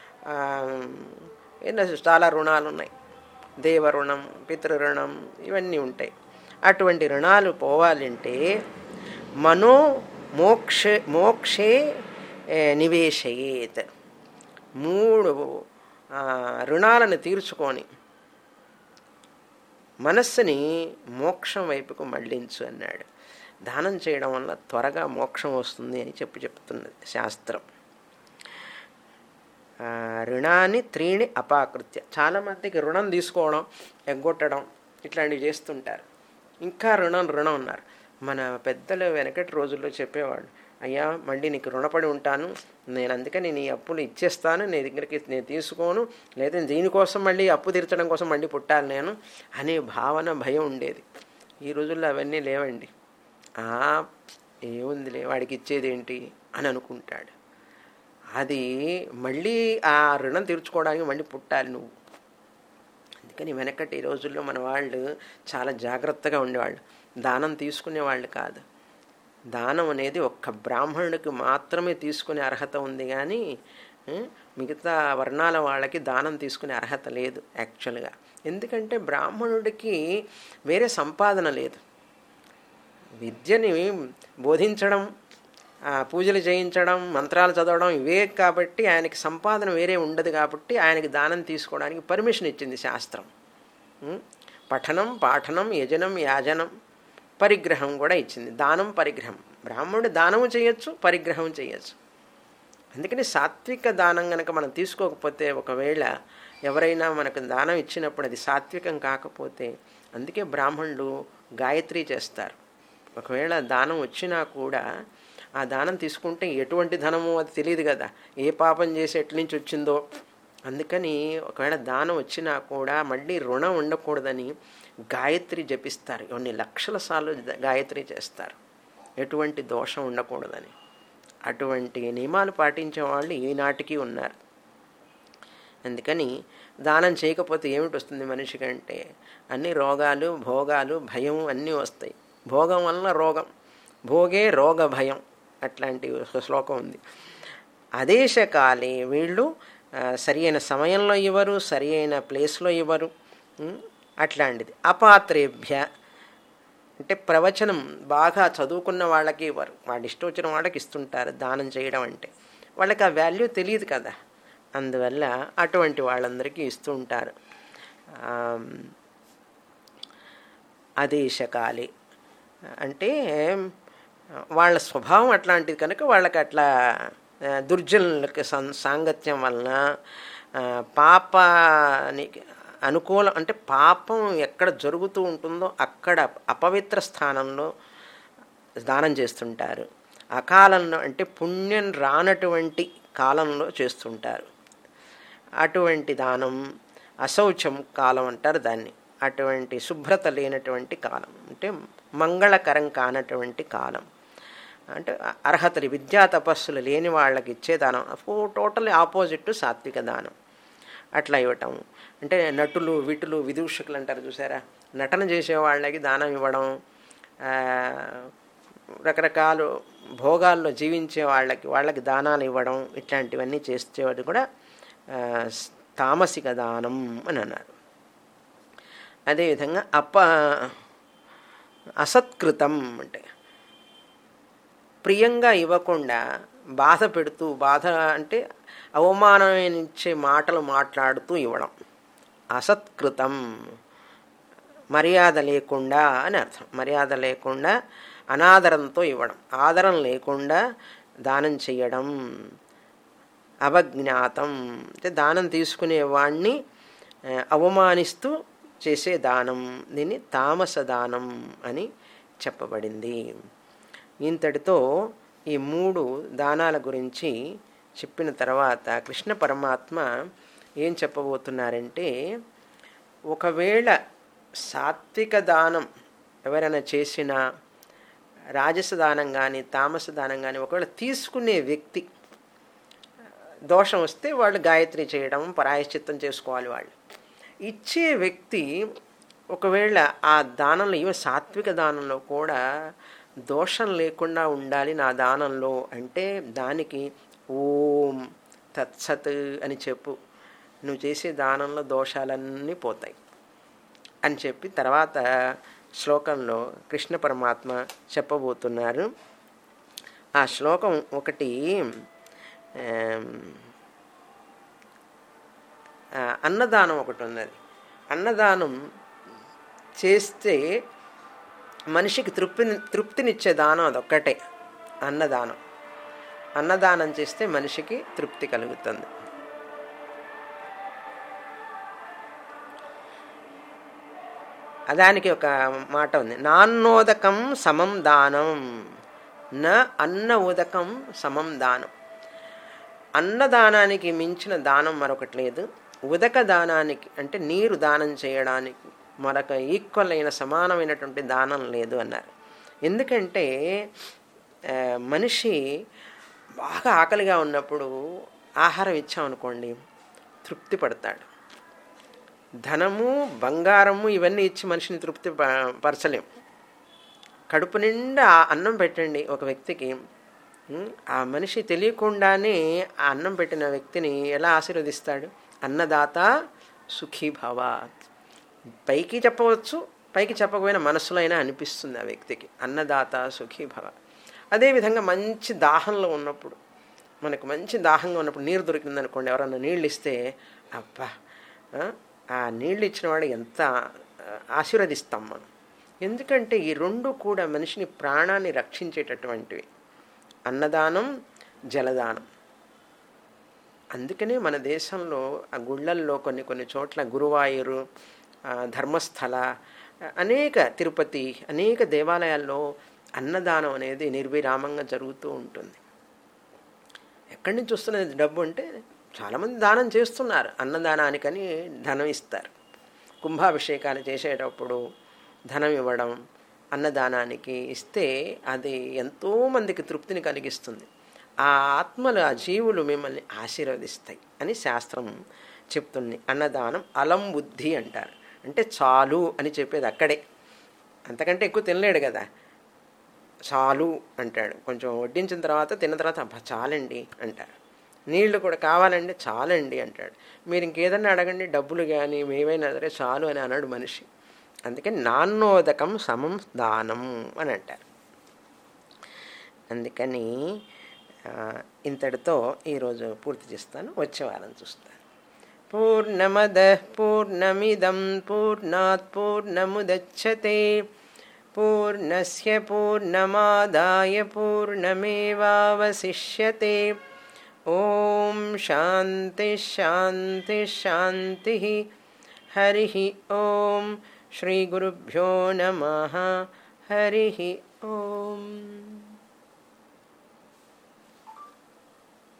చాలా రుణాలు ఉన్నాయి. దేవ రుణం, పితృ రుణం ఇవన్నీ ఉంటాయి. అటువంటి రుణాలు పోవాలంటే మనో మోక్షే నివేశయేత్. 3 రుణాలను తీర్చుకొని మనస్సుని మోక్షం వైపుకు మళ్లించు అన్నాడు. దానం చేయడం వల్ల త్వరగా మోక్షం వస్తుంది అని చెప్తున్నది శాస్త్రం. రుణాన్ని త్రీణి అపాకృత్య. చాలామందికి రుణం తీసుకోవడం, ఎగ్గొట్టడం ఇట్లాంటివి చేస్తుంటారు. ఇంకా రుణం ఉన్నారు. మన పెద్దలు వెనకటి రోజుల్లో చెప్పేవాళ్ళు, అయ్యా మళ్ళీ నీకు రుణపడి ఉంటాను, నేను అందుకని నీ అప్పులు ఇచ్చేస్తాను, నీ దగ్గరికి నేను తీసుకోను, లేదా దీనికోసం మళ్ళీ అప్పు తీర్చడం కోసం మళ్ళీ పుట్టాలి నేను అనే భావన, భయం ఉండేది. ఈ రోజుల్లో అవన్నీ లేవండి. ఏముందిలే వాడికి ఇచ్చేది ఏంటి అని అనుకుంటాడు. అది మళ్ళీ ఆ రుణం తీర్చుకోవడానికి మళ్ళీ పుట్టాలి నువ్వు. అందుకని వెనకటి రోజుల్లో మన వాళ్ళు చాలా జాగ్రత్తగా ఉండేవాళ్ళు. దానం తీసుకునేవాళ్ళు కాదు. దానం అనేది ఒక్క బ్రాహ్మణుడికి మాత్రమే తీసుకునే అర్హత ఉంది, కానీ మిగతా వర్ణాల వాళ్ళకి దానం తీసుకునే అర్హత లేదు యాక్చువల్గా. ఎందుకంటే బ్రాహ్మణుడికి వేరే సంపాదన లేదు. విద్యని బోధించడం, పూజలు చేయించడం, మంత్రాలు చదవడం ఇవే కాబట్టి ఆయనకి సంపాదన వేరే ఉండదు. కాబట్టి ఆయనకి దానం తీసుకోవడానికి పర్మిషన్ ఇచ్చింది శాస్త్రం. పఠనం, పాఠనం, యజనం, యాజనం, పరిగ్రహం కూడా ఇచ్చింది. దానం, పరిగ్రహం. బ్రాహ్మణుడు దానము చేయొచ్చు, పరిగ్రహం చేయొచ్చు. అందుకని సాత్విక దానం కనుక మనం తీసుకోకపోతే, ఒకవేళ ఎవరైనా మనకు దానం ఇచ్చినప్పుడు అది సాత్వికం కాకపోతే, అందుకే బ్రాహ్మణులు గాయత్రి చేస్తారు. ఒకవేళ దానం వచ్చినా కూడా ఆ దానం తీసుకుంటే ఎటువంటి ధనమో అది తెలియదు కదా, ఏ పాపం చేసి ఎట్ల నుంచి వచ్చిందో. అందుకని ఒకవేళ దానం వచ్చినా కూడా మళ్ళీ రుణం ఉండకూడదని గాయత్రి జపిస్తారు. కొన్ని లక్షల సార్లు గాయత్రి చేస్తారు, ఎటువంటి దోషం ఉండకూడదని. అటువంటి నియమాలు పాటించే వాళ్ళు ఈనాటికి ఉన్నారు. అందుకని దానం చేయకపోతే ఏమిటి వస్తుంది మనిషికి అంటే, అన్ని రోగాలు, భోగాలు, భయం అన్నీ వస్తాయి. భోగం వలన రోగం, భోగే రోగ భయం, అట్లాంటి శ్లోకం ఉంది. ఆదేశకాలే వీళ్ళు సరి అయిన సమయంలో ఇవ్వరు, సరి అయిన ప్లేస్లో ఇవ్వరు. అట్లాంటిది. అపాత్రేభ్య అంటే ప్రవచనం బాగా చదువుకున్న వాళ్ళకి ఇవ్వరు, వాళ్ళు ఇష్టం వచ్చిన వాళ్ళకి ఇస్తుంటారు. దానం చేయడం అంటే వాళ్ళకి ఆ వాల్యూ తెలియదు కదా, అందువల్ల అటువంటి వాళ్ళందరికీ ఇస్తూ ఉంటారు. ఆదేశకాలే అంటే వాళ్ళ స్వభావం అట్లాంటిది కనుక వాళ్ళకి అట్లా దుర్జనులకి సాంగత్యం వలన పాపానికి అనుకూలం, అంటే పాపం ఎక్కడ జరుగుతూ ఉంటుందో అక్కడ అపవిత్ర స్థానంలో దానం చేస్తుంటారు. అకాలంలో అంటే పుణ్యం రానటువంటి కాలంలో చేస్తుంటారు. అటువంటి దానం అశౌచం కాలం అంటారు దాన్ని. అటువంటి శుభ్రత లేనటువంటి కాలం అంటే మంగళకరం కానటువంటి కాలం. అంటే అర్హతలు విద్యా తపస్సులు లేని వాళ్ళకి ఇచ్చే దానం టోటల్లీ ఆపోజిట్ సాత్విక దానం. అట్లా ఇవ్వటం అంటే నటులు విటులు విదూషకులు అంటారు చూసారా, నటన చేసే వాళ్ళకి దానం ఇవ్వడం, రకరకాల భోగాల్లో జీవించే వాళ్ళకి దానాలు ఇవ్వడం, ఇట్లాంటివన్నీ చేసేవాడు కూడా తామసిక దానం అని అన్నారు. అదేవిధంగా అసత్కృతం అంటే ప్రియంగా ఇవ్వకుండా బాధ పెడుతూ, బాధ అంటే అవమానమిచ్చే మాటలు మాట్లాడుతూ ఇవ్వడం అసత్కృతం. మర్యాద లేకుండా అని అర్థం. మర్యాద లేకుండా అనాదరంతో ఇవ్వడం, ఆదరం లేకుండా దానం చెయ్యడం. అవజ్ఞాతం అంటే దానం తీసుకునే వాణ్ణి అవమానిస్తూ చేసే దానం, దీన్ని తామస దానం అని చెప్పబడింది. ఇంతటితో ఈ 3 దానాల గురించి చెప్పిన తర్వాత కృష్ణ పరమాత్మ ఏం చెప్పబోతున్నారంటే, ఒకవేళ సాత్విక దానం ఎవరైనా చేసినా, రాజస దానం కానీ తామస దానం కానీ ఒకవేళ తీసుకునే వ్యక్తి దోషం వస్తే వాళ్ళు గాయత్రి చేయడం, ప్రాయశ్చిత్తం చేసుకోవాలి. వాళ్ళు ఇచ్చే వ్యక్తి ఒకవేళ ఆ దానంలో, ఈవెన్ సాత్విక దానంలో కూడా దోషం లేకుండా ఉండాలి నా దానంలో అంటే, దానికి ఓం తత్సత్ అని చెప్పు, నువ్వు చేసే దానంలో దోషాలన్నీ పోతాయి అని చెప్పి తర్వాత శ్లోకంలో కృష్ణ పరమాత్మ చెప్పబోతున్నారు. ఆ శ్లోకం ఒకటి అన్నదానం ఒకటి ఉన్నది. అన్నదానం చేస్తే మనిషికి తృప్తినిచ్చే దానం అదొక్కటే అన్నదానం. అన్నదానం చేస్తే మనిషికి తృప్తి కలుగుతుంది. దానికి ఒక మాట ఉంది, నాన్నోదకం సమం దానం, నా అన్న ఉదకం సమం దానం. అన్నదానానికి మించిన దానం మరొకటి లేదు. ఉదక దానానికి అంటే నీరు దానం చేయడానికి మరొక ఈక్వల్ అయిన సమానమైనటువంటి దానం లేదు అన్నారు. ఎందుకంటే మనిషి బాగా ఆకలిగా ఉన్నప్పుడు ఆహారం ఇచ్చామనుకోండి తృప్తి పడతాడు. ధనము బంగారము ఇవన్నీ ఇచ్చి మనిషిని తృప్తి పరచలేం. కడుపు నిండా అన్నం పెట్టండి ఒక వ్యక్తికి, ఆ మనిషి తెలియకుండానే ఆ అన్నం పెట్టిన వ్యక్తిని ఎలా ఆశీర్వదిస్తాడు? అన్నదాత సుఖీ భవ. పైకి చెప్పవచ్చు, పైకి చెప్పకపోయినా మనసులో అయినా అనిపిస్తుంది ఆ వ్యక్తికి, అన్నదాత సుఖీ భవ. అదేవిధంగా మంచి దాహంలో ఉన్నప్పుడు, మనకు మంచి దాహంగా ఉన్నప్పుడు నీరు దొరికిందనుకోండి, ఎవరన్నా నీళ్ళు ఇస్తే అబ్బా ఆ నీళ్ళు ఇచ్చిన వాడు ఎంత ఆశీర్వదిస్తాం మనం. ఎందుకంటే ఈ రెండు కూడా మనిషిని ప్రాణాన్ని రక్షించేటటువంటివి, అన్నదానం జలదానం. అందుకనే మన దేశంలో ఆ గుళ్ళల్లో కొన్ని చోట్ల గురువాయూరు, ధర్మస్థల, అనేక తిరుపతి, అనేక దేవాలయాల్లో అన్నదానం అనేది నిర్విరామంగా జరుగుతూ ఉంటుంది. ఎక్కడి నుంచి వస్తున్నది డబ్బు అంటే చాలామంది దానం చేస్తున్నారు, అన్నదానానికని ధనం ఇస్తారు. కుంభాభిషేకాలు చేసేటప్పుడు ధనం ఇవ్వడం, అన్నదానానికి ఇస్తే అది ఎంతోమందికి తృప్తిని కలిగిస్తుంది. ఆ ఆత్మలు, ఆ జీవులు మిమ్మల్ని ఆశీర్వదిస్తాయి అని శాస్త్రం చెప్తుంది. అన్నదానం అలం బుద్ధి అంటారు. అంటే చాలు అని చెప్పేది అక్కడే, అంతకంటే ఎక్కువ తినలేడు కదా, చాలు అంటాడు. కొంచెం వడ్డించిన తర్వాత తిన్న తర్వాత అబ్బా చాలండి అంటారు. నీళ్లు కూడా కావాలండి, చాలండి అంటాడు. మీరు ఇంకేదన్నా అడగండి, డబ్బులు కానీ ఏవైనా సరే చాలు అని అన్నాడు మనిషి. అందుకని నాన్నోదకం సమం దానం అని అంటారు. అందుకని ఇంతటితో ఈరోజు పూర్తి చేస్తాను. వచ్చే వారం చూస్తాను. పూర్ణమద పూర్ణమిదం పూర్ణాత్ పూర్ణముదచ్యతే పూర్ణస్య పూర్ణమాదాయ పూర్ణమేవావశిష్యతే. ఓం శాంతి శాంతి శాంతి. హరి ఓం. శ్రీ గురుభ్యో నమః. హరి ఓం.